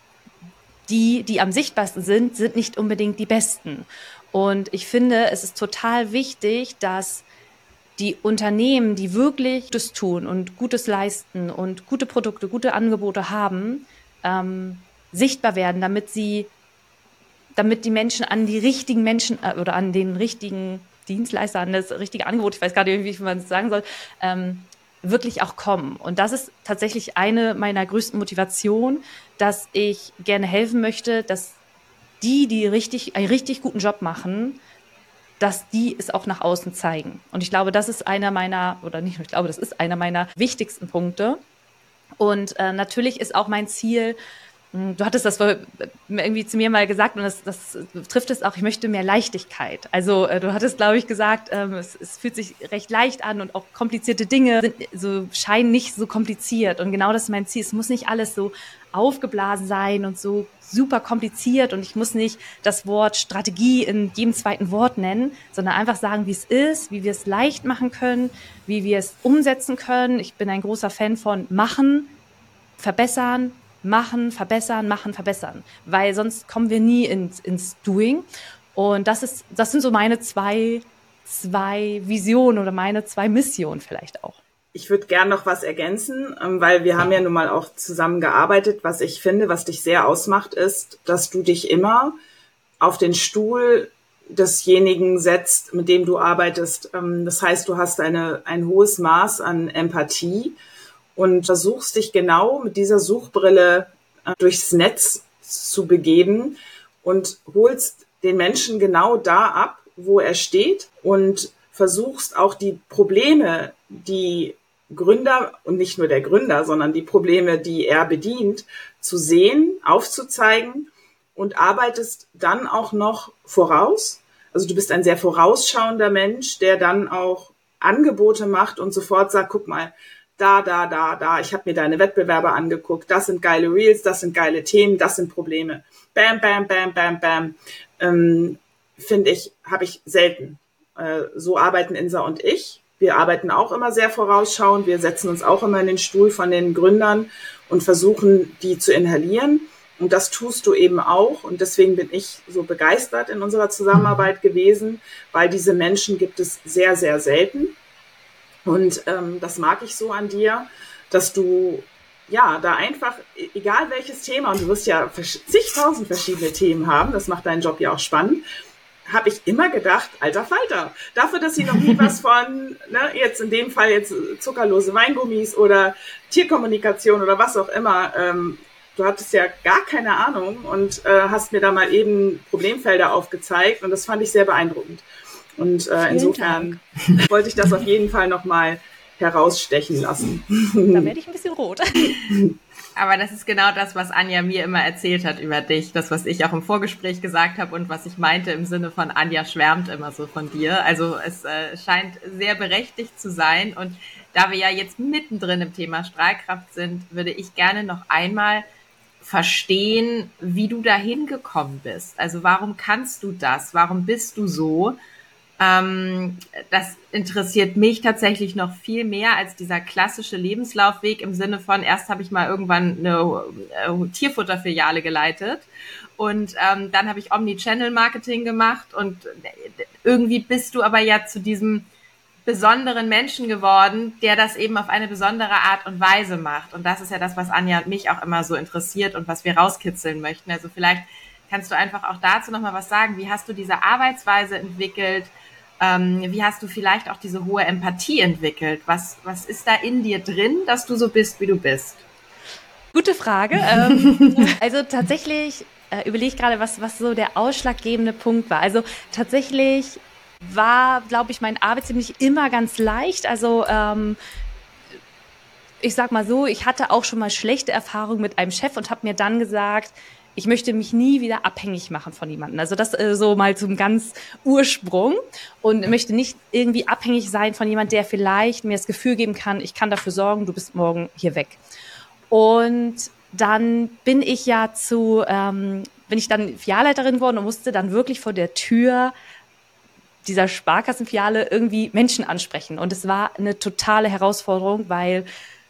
die am sichtbarsten sind nicht unbedingt die besten. Und ich finde, es ist total wichtig, dass die Unternehmen, die wirklich Gutes tun und Gutes leisten und gute Produkte, gute Angebote haben, sichtbar werden, damit die Menschen an die richtigen Menschen oder an den richtigen Dienstleister, an das richtige Angebot, ich weiß gar nicht, wie man es sagen soll, wirklich auch kommen. Und das ist tatsächlich eine meiner größten Motivationen, dass ich gerne helfen möchte, dass die einen richtig guten Job machen, dass die es auch nach außen zeigen. Und ich glaube, das ist einer meiner wichtigsten Punkte. Und natürlich ist auch mein Ziel, du hattest das irgendwie zu mir mal gesagt und das trifft es auch, ich möchte mehr Leichtigkeit. Also du hattest, glaube ich, gesagt, es fühlt sich recht leicht an und auch komplizierte Dinge scheinen nicht so kompliziert. Und genau das ist mein Ziel. Es muss nicht alles so aufgeblasen sein und so super kompliziert und ich muss nicht das Wort Strategie in jedem zweiten Wort nennen, sondern einfach sagen, wie es ist, wie wir es leicht machen können, wie wir es umsetzen können. Ich bin ein großer Fan von machen, verbessern, machen, verbessern, weil sonst kommen wir nie ins Doing. Und das sind so meine zwei Visionen oder meine 2 Missionen vielleicht auch. Ich würde gern noch was ergänzen, weil wir haben ja nun mal auch zusammen gearbeitet. Was ich finde, was dich sehr ausmacht, ist, dass du dich immer auf den Stuhl desjenigen setzt, mit dem du arbeitest. Das heißt, du hast ein hohes Maß an Empathie und versuchst dich genau mit dieser Suchbrille durchs Netz zu begeben und holst den Menschen genau da ab, wo er steht und versuchst auch die Probleme, die Gründer und nicht nur der Gründer, sondern die Probleme, die er bedient, zu sehen, aufzuzeigen und arbeitest dann auch noch voraus. Also du bist ein sehr vorausschauender Mensch, der dann auch Angebote macht und sofort sagt, guck mal, da, ich habe mir deine Wettbewerber angeguckt, das sind geile Reels, das sind geile Themen, das sind Probleme. Bam, bam, bam, bam, bam. Finde ich, habe ich selten. So arbeiten Insa und ich. Wir arbeiten auch immer sehr vorausschauend. Wir setzen uns auch immer in den Stuhl von den Gründern und versuchen, die zu inhalieren. Und das tust du eben auch. Und deswegen bin ich so begeistert in unserer Zusammenarbeit gewesen, weil diese Menschen gibt es sehr, sehr selten. Und das mag ich so an dir, dass du ja da einfach, egal welches Thema, und du wirst ja zigtausend verschiedene Themen haben, das macht deinen Job ja auch spannend, habe ich immer gedacht, alter Falter, dafür, dass sie noch nie was von, jetzt in dem Fall jetzt zuckerlose Weingummis oder Tierkommunikation oder was auch immer, du hattest ja gar keine Ahnung und hast mir da mal eben Problemfelder aufgezeigt und das fand ich sehr beeindruckend. Und insofern wollte ich das auf jeden Fall nochmal herausstechen lassen. Da werde ich ein bisschen rot. Aber das ist genau das, was Anja mir immer erzählt hat über dich. Das, was ich auch im Vorgespräch gesagt habe und was ich meinte im Sinne von Anja schwärmt immer so von dir. Also es scheint sehr berechtigt zu sein. Und da wir ja jetzt mittendrin im Thema Strahlkraft sind, würde ich gerne noch einmal verstehen, wie du dahin gekommen bist. Also warum kannst du das? Warum bist du so? Das interessiert mich tatsächlich noch viel mehr als dieser klassische Lebenslaufweg im Sinne von, erst habe ich mal irgendwann eine Tierfutterfiliale geleitet und dann habe ich Omnichannel-Marketing gemacht und irgendwie bist du aber ja zu diesem besonderen Menschen geworden, der das eben auf eine besondere Art und Weise macht. Und das ist ja das, was Anja und mich auch immer so interessiert und was wir rauskitzeln möchten. Also vielleicht kannst du einfach auch dazu nochmal was sagen. Wie hast du diese Arbeitsweise entwickelt? Wie hast du vielleicht auch diese hohe Empathie entwickelt? Was ist da in dir drin, dass du so bist, wie du bist? Gute Frage. Also tatsächlich überlege ich gerade, was so der ausschlaggebende Punkt war. Also tatsächlich war, glaube ich, mein Arbeitsleben nicht immer ganz leicht. Also ich sag mal so, ich hatte auch schon mal schlechte Erfahrungen mit einem Chef und habe mir dann gesagt, ich möchte mich nie wieder abhängig machen von jemandem. Also das so mal zum ganz Ursprung und möchte nicht irgendwie abhängig sein von jemandem, der vielleicht mir das Gefühl geben kann, ich kann dafür sorgen, du bist morgen hier weg. Und dann bin ich ja bin ich dann Filialleiterin geworden und musste dann wirklich vor der Tür dieser Sparkassenfiliale irgendwie Menschen ansprechen. Und es war eine totale Herausforderung, weil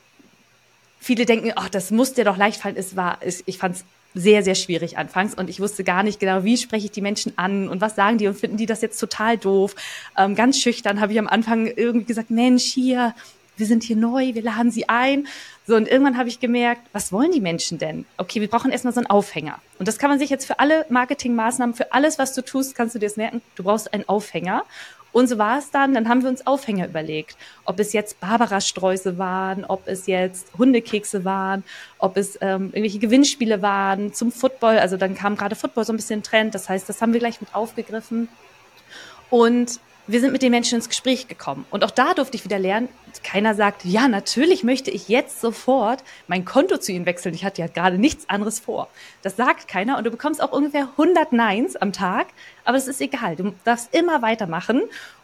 viele denken, ach, das muss dir doch leicht fallen. Ich fand es sehr, sehr schwierig anfangs und ich wusste gar nicht genau, wie spreche ich die Menschen an und was sagen die und finden die das jetzt total doof. Ganz schüchtern habe ich am Anfang irgendwie gesagt, Mensch, hier, wir sind hier neu, wir laden sie ein. So, und irgendwann habe ich gemerkt, was wollen die Menschen denn? Okay, wir brauchen erstmal so einen Aufhänger. Und das kann man sich jetzt für alle Marketingmaßnahmen, für alles, was du tust, kannst du dir das merken, du brauchst einen Aufhänger. Und so war es dann haben wir uns Aufhänger überlegt. Ob es jetzt Barbara-Sträuße waren, ob es jetzt Hundekekse waren, ob es irgendwelche Gewinnspiele waren zum Football. Also dann kam gerade Football so ein bisschen Trend. Das heißt, das haben wir gleich mit aufgegriffen. Und wir sind mit den Menschen ins Gespräch gekommen. Und auch da durfte ich wieder lernen, keiner sagt, ja, natürlich möchte ich jetzt sofort mein Konto zu ihnen wechseln. Ich hatte ja gerade nichts anderes vor. Das sagt keiner und du bekommst auch ungefähr 100 Neins am Tag. Aber es ist egal, du darfst immer weitermachen.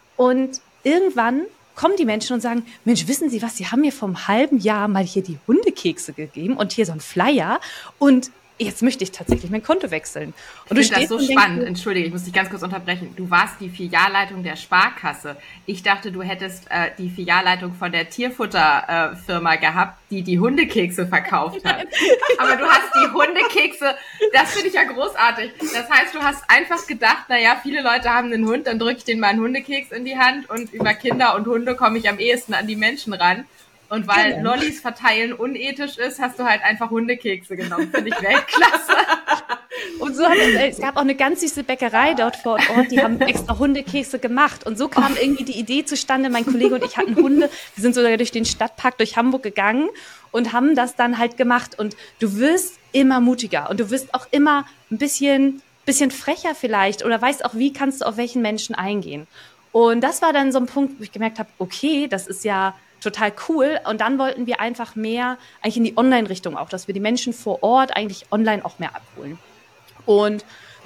Und irgendwann kommen die Menschen und sagen, Mensch, wissen Sie was, Sie haben mir vor einem halben Jahr mal hier die Hundekekse gegeben und hier so ein Flyer und jetzt möchte ich tatsächlich mein Konto wechseln. Und ich finde das so spannend. Entschuldige, ich muss dich ganz kurz unterbrechen. Du warst die Filialleitung der Sparkasse. Ich dachte, du hättest die Filialleitung von der Tierfutterfirma gehabt, die Hundekekse verkauft hat. Aber du hast die Hundekekse, das finde ich ja großartig. Das heißt, du hast einfach gedacht, naja, viele Leute haben einen Hund, dann drücke ich denen mal einen Hundekeks in die Hand und über Kinder und Hunde komme ich am ehesten an die Menschen ran. Und weil Lollis verteilen unethisch ist, hast du halt einfach Hundekekse genommen. Finde ich Weltklasse. Und so es gab auch eine ganz süße Bäckerei dort vor Ort, die haben extra Hundekekse gemacht. Und so kam irgendwie die Idee zustande, mein Kollege und ich hatten Hunde. Wir sind sogar durch den Stadtpark durch Hamburg gegangen und haben das dann halt gemacht. Und du wirst immer mutiger und du wirst auch immer ein bisschen frecher vielleicht oder weißt auch, wie kannst du auf welchen Menschen eingehen. Und das war dann so ein Punkt, wo ich gemerkt habe, okay, das ist ja total cool. Und dann wollten wir einfach mehr eigentlich in die Online-Richtung auch, dass wir die Menschen vor Ort eigentlich online auch mehr abholen. Und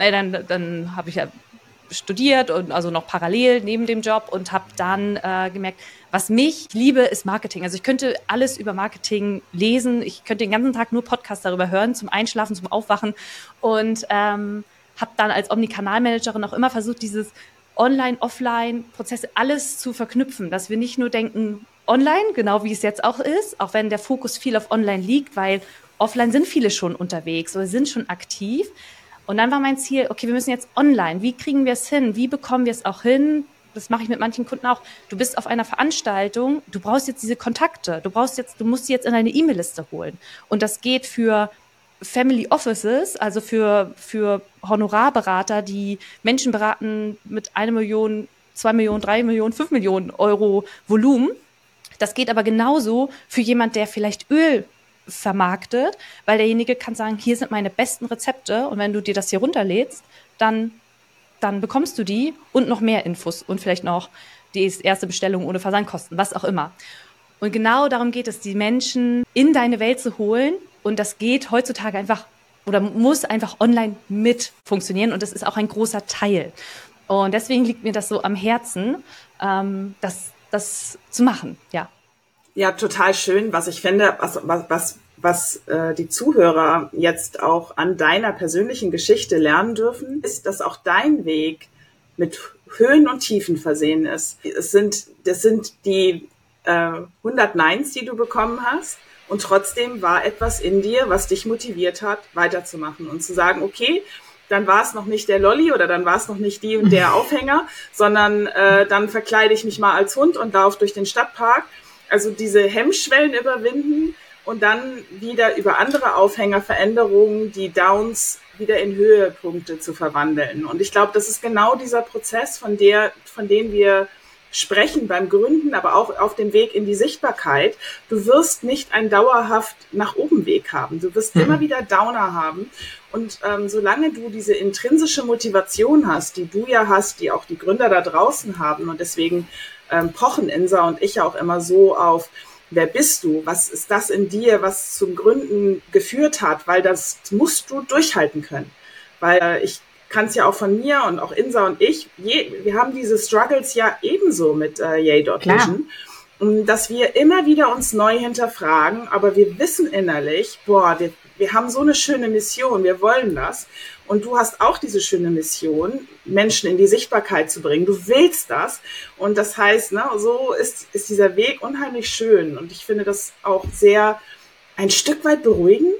dann habe ich ja studiert und also noch parallel neben dem Job und habe dann gemerkt, was mich liebe, ist Marketing. Also ich könnte alles über Marketing lesen. Ich könnte den ganzen Tag nur Podcasts darüber hören, zum Einschlafen, zum Aufwachen. Und habe dann als Omnikanalmanagerin auch immer versucht, dieses Online-, Offline-Prozesse alles zu verknüpfen, dass wir nicht nur denken, online, genau wie es jetzt auch ist, auch wenn der Fokus viel auf online liegt, weil offline sind viele schon unterwegs oder sind schon aktiv. Und dann war mein Ziel, okay, wir müssen jetzt online, wie kriegen wir es hin, wie bekommen wir es auch hin? Das mache ich mit manchen Kunden auch. Du bist auf einer Veranstaltung, du brauchst jetzt diese Kontakte, du musst sie jetzt in deine E-Mail-Liste holen. Und das geht für Family Offices, also für Honorarberater, die Menschen beraten mit 1 Million, 2 Millionen, 3 Millionen, 5 Millionen Euro Volumen. Das geht aber genauso für jemand, der vielleicht Öl vermarktet, weil derjenige kann sagen, hier sind meine besten Rezepte und wenn du dir das hier runterlädst, dann bekommst du die und noch mehr Infos und vielleicht noch die erste Bestellung ohne Versandkosten, was auch immer. Und genau darum geht es, die Menschen in deine Welt zu holen. Und das geht heutzutage einfach oder muss einfach online mit funktionieren. Und das ist auch ein großer Teil. Und deswegen liegt mir das so am Herzen, das zu machen, ja. Ja, total schön. Was ich finde, was die Zuhörer jetzt auch an deiner persönlichen Geschichte lernen dürfen, ist, dass auch dein Weg mit Höhen und Tiefen versehen ist. Das sind die 100 Neins, die du bekommen hast. Und trotzdem war etwas in dir, was dich motiviert hat, weiterzumachen und zu sagen, okay, dann war es noch nicht der Lolli oder dann war es noch nicht die und der Aufhänger, sondern dann verkleide ich mich mal als Hund und laufe durch den Stadtpark. Also diese Hemmschwellen überwinden und dann wieder über andere Aufhängerveränderungen die Downs wieder in Höhepunkte zu verwandeln. Und ich glaube, das ist genau dieser Prozess, von dem wir sprechen beim Gründen, aber auch auf dem Weg in die Sichtbarkeit. Du wirst nicht einen dauerhaft nach oben Weg haben. Du wirst immer wieder Downer haben. Und solange du diese intrinsische Motivation hast, die du ja hast, die auch die Gründer da draußen haben, und deswegen pochen Insa und ich auch immer so auf, wer bist du? Was ist das in dir, was zum Gründen geführt hat? Weil das musst du durchhalten können. Weil ich kann es ja auch von mir und auch Insa und ich, wir haben diese Struggles ja ebenso mit Yay.Vision, dass wir immer wieder uns neu hinterfragen, aber wir wissen innerlich, wir haben so eine schöne Mission, wir wollen das. Und du hast auch diese schöne Mission, Menschen in die Sichtbarkeit zu bringen. Du willst das. Und das heißt, so ist dieser Weg unheimlich schön. Und ich finde das auch ein Stück weit beruhigend,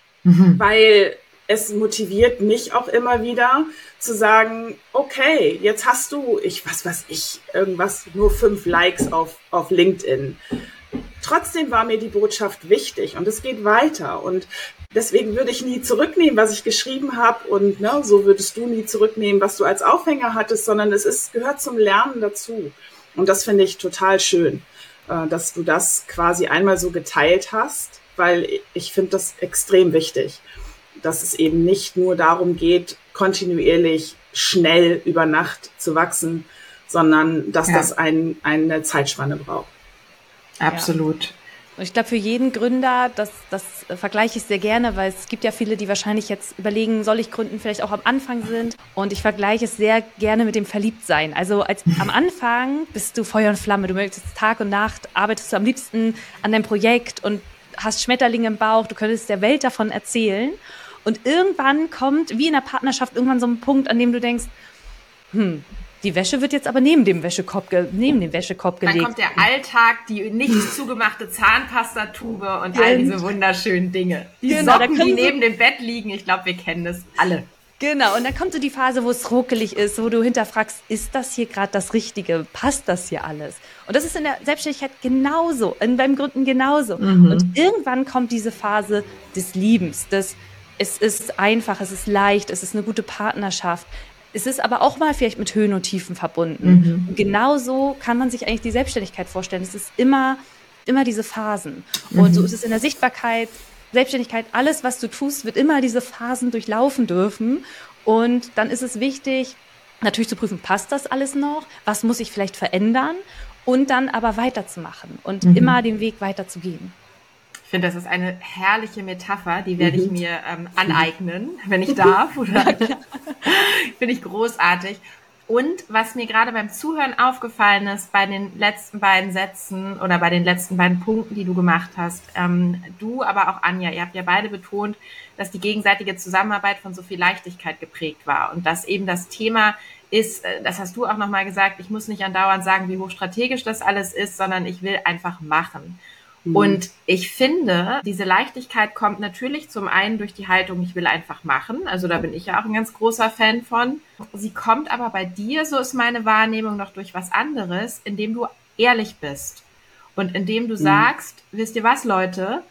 weil es motiviert mich auch immer wieder zu sagen, okay, jetzt hast du, irgendwas, nur 5 Likes auf LinkedIn. Trotzdem war mir die Botschaft wichtig und es geht weiter. Und deswegen würde ich nie zurücknehmen, was ich geschrieben habe. Und so würdest du nie zurücknehmen, was du als Aufhänger hattest, sondern gehört zum Lernen dazu. Und das finde ich total schön, dass du das quasi einmal so geteilt hast, weil ich finde das extrem wichtig, dass es eben nicht nur darum geht, kontinuierlich schnell über Nacht zu wachsen, sondern dass das eine Zeitspanne braucht. Absolut. Ja. Und ich glaube, für jeden Gründer, das vergleiche ich sehr gerne, weil es gibt ja viele, die wahrscheinlich jetzt überlegen, soll ich gründen, vielleicht auch am Anfang sind. Und ich vergleiche es sehr gerne mit dem Verliebtsein. Also am Anfang bist du Feuer und Flamme. Du möchtest Tag und Nacht, arbeitest du am liebsten an deinem Projekt und hast Schmetterlinge im Bauch. Du könntest der Welt davon erzählen. Und irgendwann kommt, wie in der Partnerschaft, irgendwann so ein Punkt, an dem du denkst, die Wäsche wird jetzt aber neben dem Wäschekorb gelegt. Dann kommt der Alltag, die nicht zugemachte Zahnpastatube und all diese wunderschönen Dinge. Die Socken, die neben dem Bett liegen. Ich glaube, wir kennen das alle. Genau, und dann kommt so die Phase, wo es ruckelig ist, wo du hinterfragst, ist das hier gerade das Richtige? Passt das hier alles? Und das ist in der Selbstständigkeit genauso, beim Gründen genauso. Und irgendwann kommt diese Phase des Liebens, es ist einfach, es ist leicht, es ist eine gute Partnerschaft. Es ist aber auch mal vielleicht mit Höhen und Tiefen verbunden. Und genauso kann man sich eigentlich die Selbstständigkeit vorstellen. Es ist immer diese Phasen. Und so ist es in der Sichtbarkeit, Selbstständigkeit, alles, was du tust, wird immer diese Phasen durchlaufen dürfen. Und dann ist es wichtig, natürlich zu prüfen, passt das alles noch? Was muss ich vielleicht verändern? Und dann aber weiterzumachen und immer den Weg weiterzugehen. Ich finde, das ist eine herrliche Metapher, die werde ich mir aneignen, wenn ich darf. Finde ich großartig. Und was mir gerade beim Zuhören aufgefallen ist, bei den letzten beiden Sätzen oder bei den letzten beiden Punkten, die du gemacht hast, du, aber auch Anja, ihr habt ja beide betont, dass die gegenseitige Zusammenarbeit von so viel Leichtigkeit geprägt war und dass eben das Thema ist, das hast du auch nochmal gesagt, ich muss nicht andauernd sagen, wie hochstrategisch das alles ist, sondern ich will einfach machen. Und ich finde, diese Leichtigkeit kommt natürlich zum einen durch die Haltung, ich will einfach machen. Also da bin ich ja auch ein ganz großer Fan von. Sie kommt aber bei dir, so ist meine Wahrnehmung, noch durch was anderes, indem du ehrlich bist. Und indem du sagst, wisst ihr was, Leute,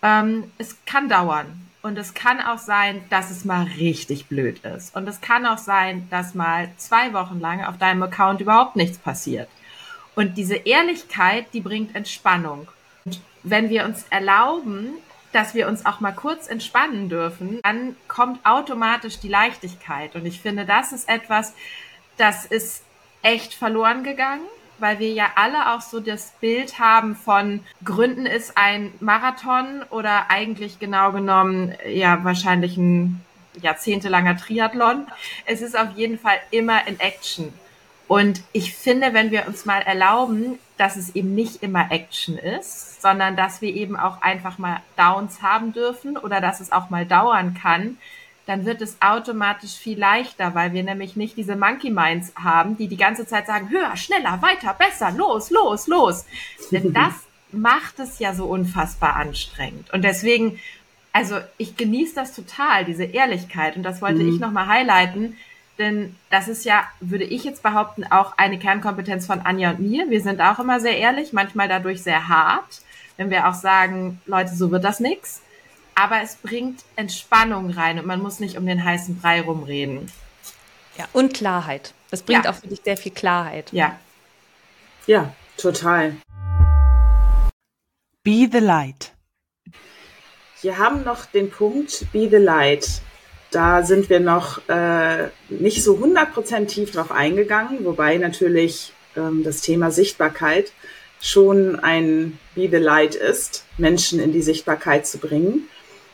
es kann dauern. Und es kann auch sein, dass es mal richtig blöd ist. Und es kann auch sein, dass mal 2 Wochen lang auf deinem Account überhaupt nichts passiert. Und diese Ehrlichkeit, die bringt Entspannung. Und wenn wir uns erlauben, dass wir uns auch mal kurz entspannen dürfen, dann kommt automatisch die Leichtigkeit. Und ich finde, das ist etwas, das ist echt verloren gegangen. weil wir ja alle auch so das Bild haben von Gründen ist ein Marathon oder eigentlich genau genommen ja wahrscheinlich ein jahrzehntelanger Triathlon. Es ist auf jeden Fall immer in Action. Und ich finde, wenn wir uns mal erlauben, dass es eben nicht immer Action ist, sondern dass wir eben auch einfach mal Downs haben dürfen oder dass es auch mal dauern kann, dann wird es automatisch viel leichter, weil wir nämlich nicht diese Monkey Minds haben, die die ganze Zeit sagen, höher, schneller, weiter, besser, los, los, los. Denn das macht es ja so unfassbar anstrengend. Und deswegen, also ich genieße das total, diese Ehrlichkeit. Und das wollte ich nochmal highlighten. Denn das ist ja, würde ich jetzt behaupten, auch eine Kernkompetenz von Anja und mir. Wir sind auch immer sehr ehrlich, manchmal dadurch sehr hart, wenn wir auch sagen, Leute, so wird das nix. Aber es bringt Entspannung rein und man muss nicht um den heißen Brei rumreden. Ja, und Klarheit. Das bringt auch für dich sehr viel Klarheit. Ja. Ja, total. Be the light. Wir haben noch den Punkt Be the light. Da sind wir noch nicht so 100% tief drauf eingegangen, wobei natürlich das Thema Sichtbarkeit schon ein Be the light ist, Menschen in die Sichtbarkeit zu bringen.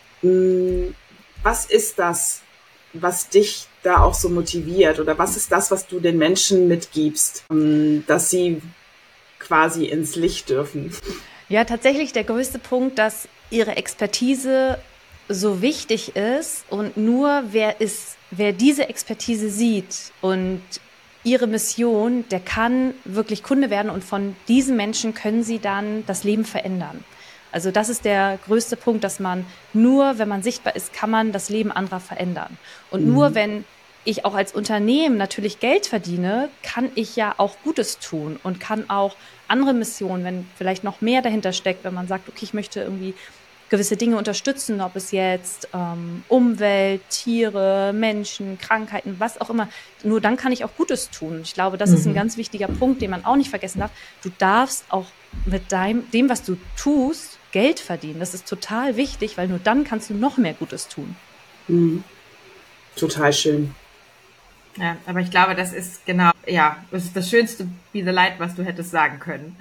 Was ist das, was dich da auch so motiviert? Oder was ist das, was du den Menschen mitgibst, dass sie quasi ins Licht dürfen? Ja, tatsächlich der größte Punkt, dass ihre Expertise so wichtig ist und nur wer diese Expertise sieht und ihre Mission, der kann wirklich Kunde werden und von diesen Menschen können sie dann das Leben verändern. Also das ist der größte Punkt, dass man nur, wenn man sichtbar ist, kann man das Leben anderer verändern. Und nur wenn ich auch als Unternehmen natürlich Geld verdiene, kann ich ja auch Gutes tun und kann auch andere Missionen, wenn vielleicht noch mehr dahinter steckt, wenn man sagt, okay, ich möchte irgendwie gewisse Dinge unterstützen, ob es jetzt Umwelt, Tiere, Menschen, Krankheiten, was auch immer. Nur dann kann ich auch Gutes tun. Ich glaube, das ist ein ganz wichtiger Punkt, den man auch nicht vergessen darf. Du darfst auch mit dem, was du tust, Geld verdienen. Das ist total wichtig, weil nur dann kannst du noch mehr Gutes tun. Total schön. Ja, aber ich glaube, das ist genau, ja, das ist das schönste Be the Light, was du hättest sagen können.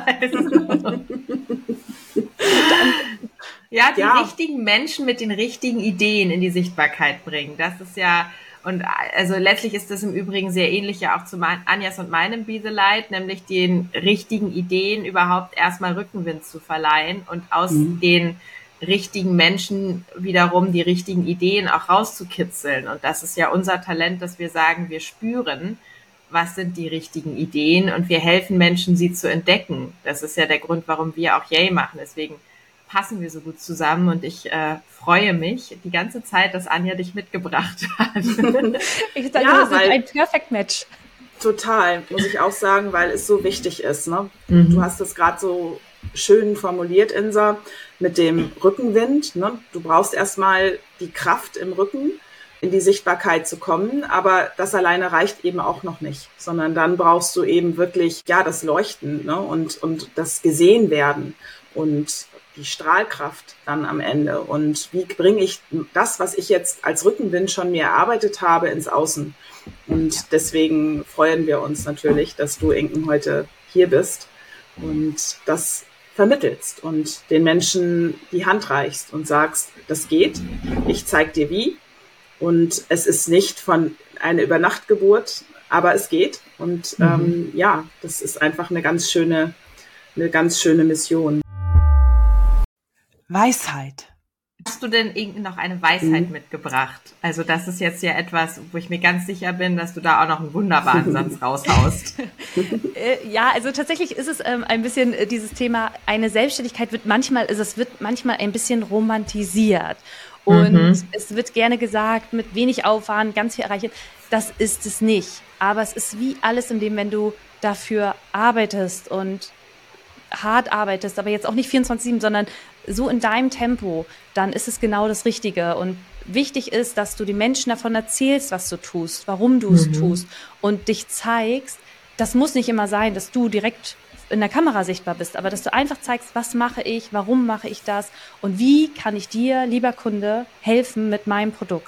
Ja, die richtigen Menschen mit den richtigen Ideen in die Sichtbarkeit bringen. Das ist ja, und also letztlich ist das im Übrigen sehr ähnlich ja auch zu Anjas und meinem Be the Light, nämlich den richtigen Ideen überhaupt erstmal Rückenwind zu verleihen und aus den richtigen Menschen wiederum die richtigen Ideen auch rauszukitzeln. Und das ist ja unser Talent, dass wir sagen, wir spüren, was sind die richtigen Ideen und wir helfen Menschen, sie zu entdecken. Das ist ja der Grund, warum wir auch Yay machen. Deswegen passen wir so gut zusammen und ich freue mich die ganze Zeit, dass Anja dich mitgebracht hat. Ich sage, ja, das ist ein Perfect Match. Total, muss ich auch sagen, weil es so wichtig ist. Ne? Du hast es gerade so schön formuliert, Insa, mit dem Rückenwind. Ne? Du brauchst erstmal die Kraft im Rücken, in die Sichtbarkeit zu kommen, aber das alleine reicht eben auch noch nicht, sondern dann brauchst du eben wirklich das Leuchten, ne? und das gesehen werden und die Strahlkraft dann am Ende. Und wie bringe ich das, was ich jetzt als Rückenwind schon mir erarbeitet habe, ins Außen? Und deswegen freuen wir uns natürlich, dass du, Inken, heute hier bist und das vermittelst und den Menschen die Hand reichst und sagst, das geht, ich zeig dir wie. Und es ist nicht von einer Übernachtgeburt, aber es geht. Und das ist einfach eine ganz schöne Mission. Weisheit. Hast du denn noch eine Weisheit mitgebracht? Also das ist jetzt ja etwas, wo ich mir ganz sicher bin, dass du da auch noch einen wunderbaren Satz raushaust. Ja, also tatsächlich ist es ein bisschen dieses Thema, eine Selbstständigkeit wird manchmal ein bisschen romantisiert. Und es wird gerne gesagt, mit wenig Aufwand ganz viel erreichen. Das ist es nicht. Aber es ist wie alles im Leben, wenn du dafür arbeitest und hart arbeitest, aber jetzt auch nicht 24/7, sondern so in deinem Tempo, dann ist es genau das Richtige. Und wichtig ist, dass du den Menschen davon erzählst, was du tust, warum du es tust und dich zeigst. Das muss nicht immer sein, dass du direkt in der Kamera sichtbar bist, aber dass du einfach zeigst, was mache ich, warum mache ich das und wie kann ich dir, lieber Kunde, helfen mit meinem Produkt.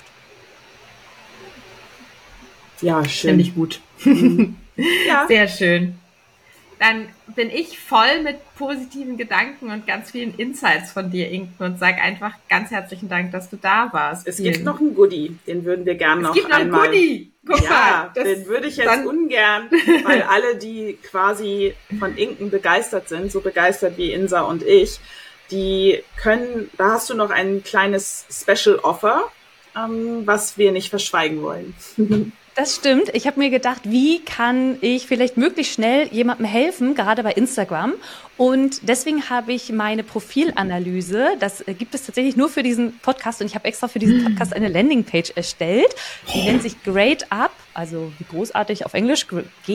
Ja, schön. Finde ich gut. Ja. Sehr schön. Dann bin ich voll mit positiven Gedanken und ganz vielen Insights von dir, Inken, und sag einfach ganz herzlichen Dank, dass du da warst. Es gibt noch einen Goodie, den würden wir gerne noch einmal... Es gibt noch einen Goodie! Guck mal, den würde ich jetzt ungern, weil alle, die quasi von Inken begeistert sind, so begeistert wie Insa und ich, die können, da hast du noch ein kleines Special Offer, was wir nicht verschweigen wollen. Das stimmt. Ich habe mir gedacht, wie kann ich vielleicht möglichst schnell jemandem helfen, gerade bei Instagram. Und deswegen habe ich meine Profilanalyse, das gibt es tatsächlich nur für diesen Podcast, und ich habe extra für diesen Podcast eine Landingpage erstellt. Die nennt sich Grade Up, also wie großartig auf Englisch,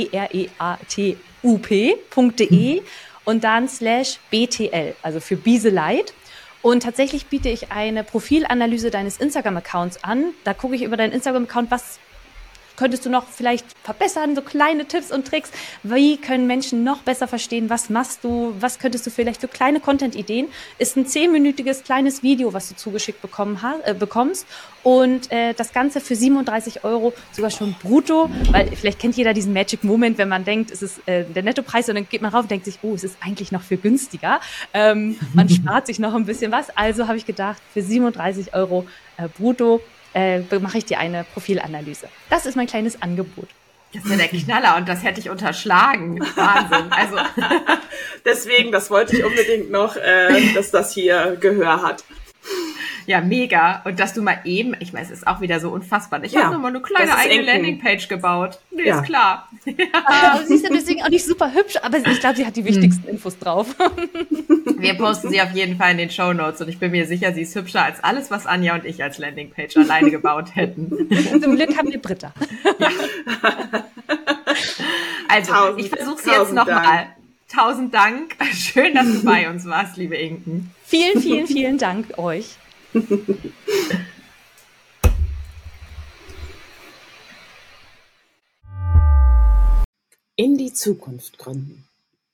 GREATUP.de und dann /BTL, also für Bieseleit. Und tatsächlich biete ich eine Profilanalyse deines Instagram-Accounts an. Da gucke ich über deinen Instagram-Account, was könntest du noch vielleicht verbessern, so kleine Tipps und Tricks. Wie können Menschen noch besser verstehen, was machst du, was könntest du vielleicht, so kleine Content-Ideen. Ist ein 10-minütiges kleines Video, was du zugeschickt bekommst. Und das Ganze für 37 €, sogar schon brutto, weil vielleicht kennt jeder diesen Magic Moment, wenn man denkt, es ist der Nettopreis, und dann geht man rauf und denkt sich, oh, es ist eigentlich noch viel günstiger. Man spart sich noch ein bisschen was. Also habe ich gedacht, für 37 € brutto mache ich dir eine Profilanalyse. Das ist mein kleines Angebot. Das ist ja der Knaller, und das hätte ich unterschlagen. Wahnsinn. Also deswegen, das wollte ich unbedingt noch, dass das hier Gehör hat. Ja, mega. Und dass du mal eben, ich weiß, es ist auch wieder so unfassbar. Ich habe nur mal eine kleine eigene Landingpage gebaut. Nee, ist klar. Sie ist ja deswegen auch nicht super hübsch, aber ich glaube, sie hat die wichtigsten Infos drauf. Wir posten sie auf jeden Fall in den Shownotes, und ich bin mir sicher, sie ist hübscher als alles, was Anja und ich als Landingpage alleine gebaut hätten. Zum Glück haben wir Britta. Ja. Also, ich versuche es jetzt nochmal. 1000 Dank. Schön, dass du bei uns warst, liebe Inken. Vielen, vielen, vielen Dank euch. In die Zukunft gründen.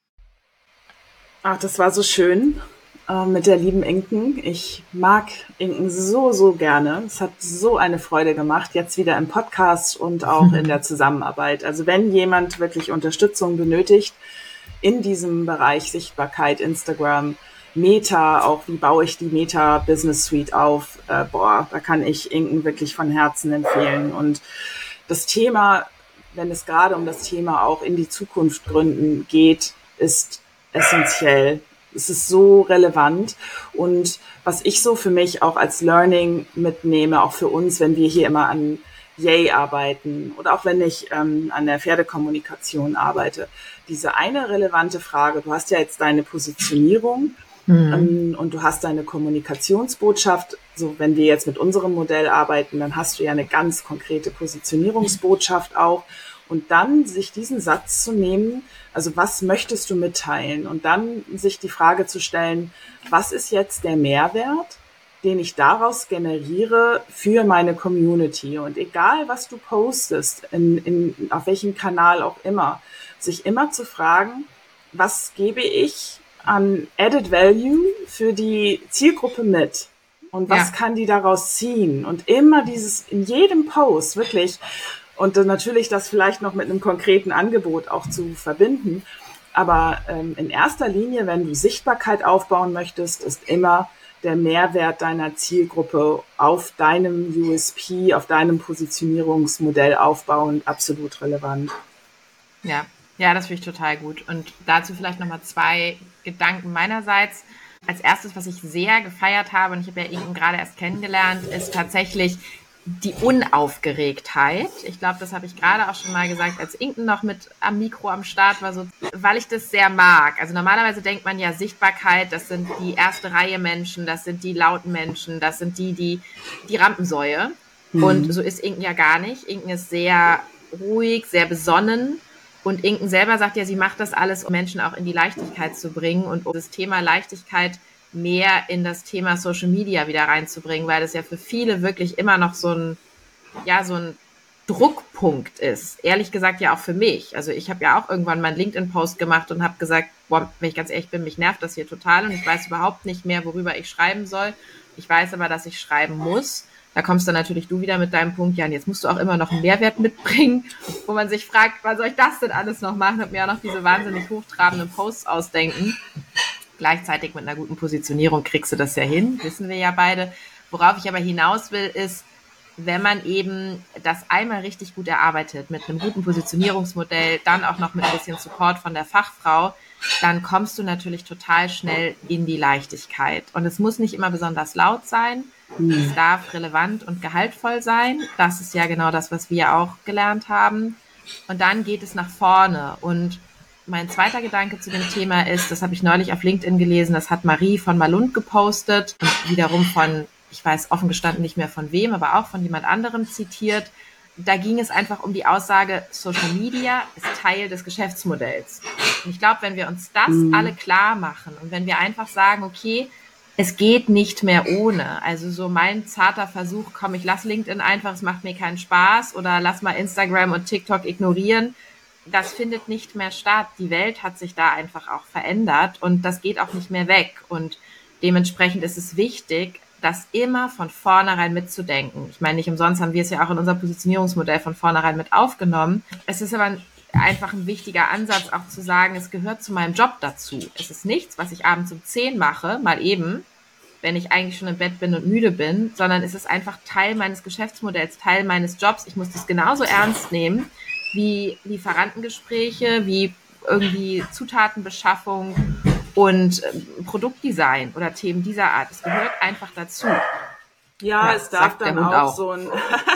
Ach, das war so schön mit der lieben Inken. Ich mag Inken so, so gerne. Es hat so eine Freude gemacht, jetzt wieder im Podcast und auch in der Zusammenarbeit. Also wenn jemand wirklich Unterstützung benötigt in diesem Bereich Sichtbarkeit, Instagram, Meta, auch wie baue ich die Meta Business Suite auf, da kann ich Inken wirklich von Herzen empfehlen. Und das Thema, wenn es gerade um das Thema auch in die Zukunft gründen geht, ist essentiell. Es ist so relevant, und was ich so für mich auch als Learning mitnehme, auch für uns, wenn wir hier immer an Yay arbeiten oder auch wenn ich an der Pferdekommunikation arbeite, diese eine relevante Frage, du hast ja jetzt deine Positionierung, und du hast deine Kommunikationsbotschaft. So, wenn wir jetzt mit unserem Modell arbeiten, dann hast du ja eine ganz konkrete Positionierungsbotschaft auch. Und dann sich diesen Satz zu nehmen, also was möchtest du mitteilen? Und dann sich die Frage zu stellen, was ist jetzt der Mehrwert, den ich daraus generiere für meine Community? Und egal, was du postest, auf welchem Kanal auch immer, sich immer zu fragen, was gebe ich an Added Value für die Zielgruppe mit? Und was kann die daraus ziehen? Und immer dieses, in jedem Post, wirklich, und dann natürlich das vielleicht noch mit einem konkreten Angebot auch zu verbinden. Aber in erster Linie, wenn du Sichtbarkeit aufbauen möchtest, ist immer der Mehrwert deiner Zielgruppe auf deinem USP, auf deinem Positionierungsmodell aufbauend absolut relevant. Ja, das finde ich total gut. Und dazu vielleicht nochmal 2 Gedanken meinerseits. Als erstes, was ich sehr gefeiert habe, und ich habe ja Inken gerade erst kennengelernt, ist tatsächlich die Unaufgeregtheit. Ich glaube, das habe ich gerade auch schon mal gesagt, als Inken noch mit am Mikro am Start war, so, weil ich das sehr mag. Also normalerweise denkt man ja, Sichtbarkeit, das sind die erste Reihe Menschen, das sind die lauten Menschen, das sind die Rampensäue. Und so ist Inken ja gar nicht. Inken ist sehr ruhig, sehr besonnen. Und Inken selber sagt ja, sie macht das alles, um Menschen auch in die Leichtigkeit zu bringen und um das Thema Leichtigkeit mehr in das Thema Social Media wieder reinzubringen, weil das ja für viele wirklich immer noch so ein Druckpunkt ist. Ehrlich gesagt ja auch für mich. Also ich habe ja auch irgendwann mal einen LinkedIn-Post gemacht und habe gesagt, boah, wenn ich ganz ehrlich bin, mich nervt das hier total und ich weiß überhaupt nicht mehr, worüber ich schreiben soll. Ich weiß aber, dass ich schreiben muss, Da kommst dann natürlich du wieder mit deinem Punkt, Jan, jetzt musst du auch immer noch einen Mehrwert mitbringen, wo man sich fragt, wann soll ich das denn alles noch machen und mir auch noch diese wahnsinnig hochtrabenden Posts ausdenken. Gleichzeitig mit einer guten Positionierung kriegst du das ja hin, wissen wir ja beide. Worauf ich aber hinaus will, ist, wenn man eben das einmal richtig gut erarbeitet, mit einem guten Positionierungsmodell, dann auch noch mit ein bisschen Support von der Fachfrau, dann kommst du natürlich total schnell in die Leichtigkeit. Und es muss nicht immer besonders laut sein. Es darf relevant und gehaltvoll sein. Das ist ja genau das, was wir auch gelernt haben. Und dann geht es nach vorne. Und mein zweiter Gedanke zu dem Thema ist, das habe ich neulich auf LinkedIn gelesen, das hat Marie von Malund gepostet und wiederum von, ich weiß offen gestanden nicht mehr von wem, aber auch von jemand anderem zitiert. Da ging es einfach um die Aussage, Social Media ist Teil des Geschäftsmodells. Und ich glaube, wenn wir uns das alle klar machen und wenn wir einfach sagen, okay, es geht nicht mehr ohne. Also so mein zarter Versuch, komm, ich lass LinkedIn einfach, es macht mir keinen Spaß oder lass mal Instagram und TikTok ignorieren. Das findet nicht mehr statt. Die Welt hat sich da einfach auch verändert und das geht auch nicht mehr weg. Und dementsprechend ist es wichtig, das immer von vornherein mitzudenken. Ich meine, nicht umsonst haben wir es ja auch in unser Positionierungsmodell von vornherein mit aufgenommen. Es ist aber einfach ein wichtiger Ansatz, auch zu sagen, es gehört zu meinem Job dazu. Es ist nichts, was ich abends um 10 mache, mal eben, wenn ich eigentlich schon im Bett bin und müde bin, sondern es ist einfach Teil meines Geschäftsmodells, Teil memeines Jobs. Ich muss das genauso ernst nehmen wie Lieferantengespräche, wie irgendwie Zutatenbeschaffung und Produktdesign oder Themen dieser Art. Es gehört einfach dazu. Ja, es darf dann auch so ein,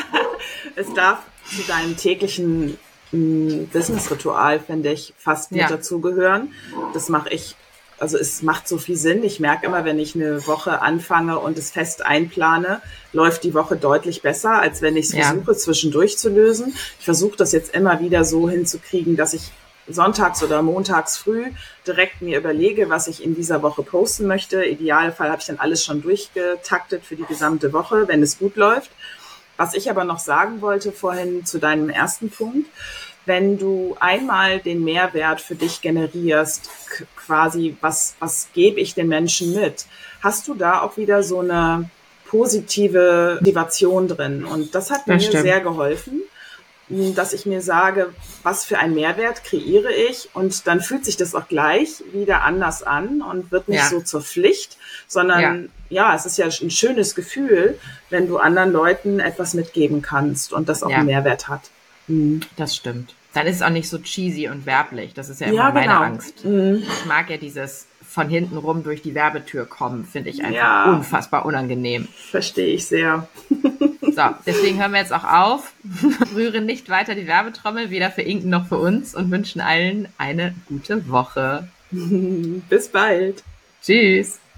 es darf zu deinem täglichen Business-Ritual, finde ich, fast mit dazugehören. Das mache ich, also es macht so viel Sinn. Ich merke immer, wenn ich eine Woche anfange und es fest einplane, läuft die Woche deutlich besser, als wenn ich es versuche, zwischendurch zu lösen. Ich versuche das jetzt immer wieder so hinzukriegen, dass ich sonntags oder montags früh direkt mir überlege, was ich in dieser Woche posten möchte. Idealfall habe ich dann alles schon durchgetaktet für die gesamte Woche, wenn es gut läuft. Was ich aber noch sagen wollte vorhin zu deinem ersten Punkt, wenn du einmal den Mehrwert für dich generierst, quasi, was gebe ich den Menschen mit, hast du da auch wieder so eine positive Motivation drin. Und das hat mir sehr geholfen, dass ich mir sage, was für einen Mehrwert kreiere ich, und dann fühlt sich das auch gleich wieder anders an und wird nicht so zur Pflicht, sondern es ist ja ein schönes Gefühl, wenn du anderen Leuten etwas mitgeben kannst und das auch einen Mehrwert hat. Das stimmt. Dann ist es auch nicht so cheesy und werblich. Das ist ja immer meine Angst. Ich mag ja dieses von hinten rum durch die Werbetür kommen, finde ich einfach unfassbar unangenehm. Verstehe ich sehr. So, deswegen hören wir jetzt auch auf, rühren nicht weiter die Werbetrommel, weder für Inken noch für uns, und wünschen allen eine gute Woche. Bis bald. Tschüss.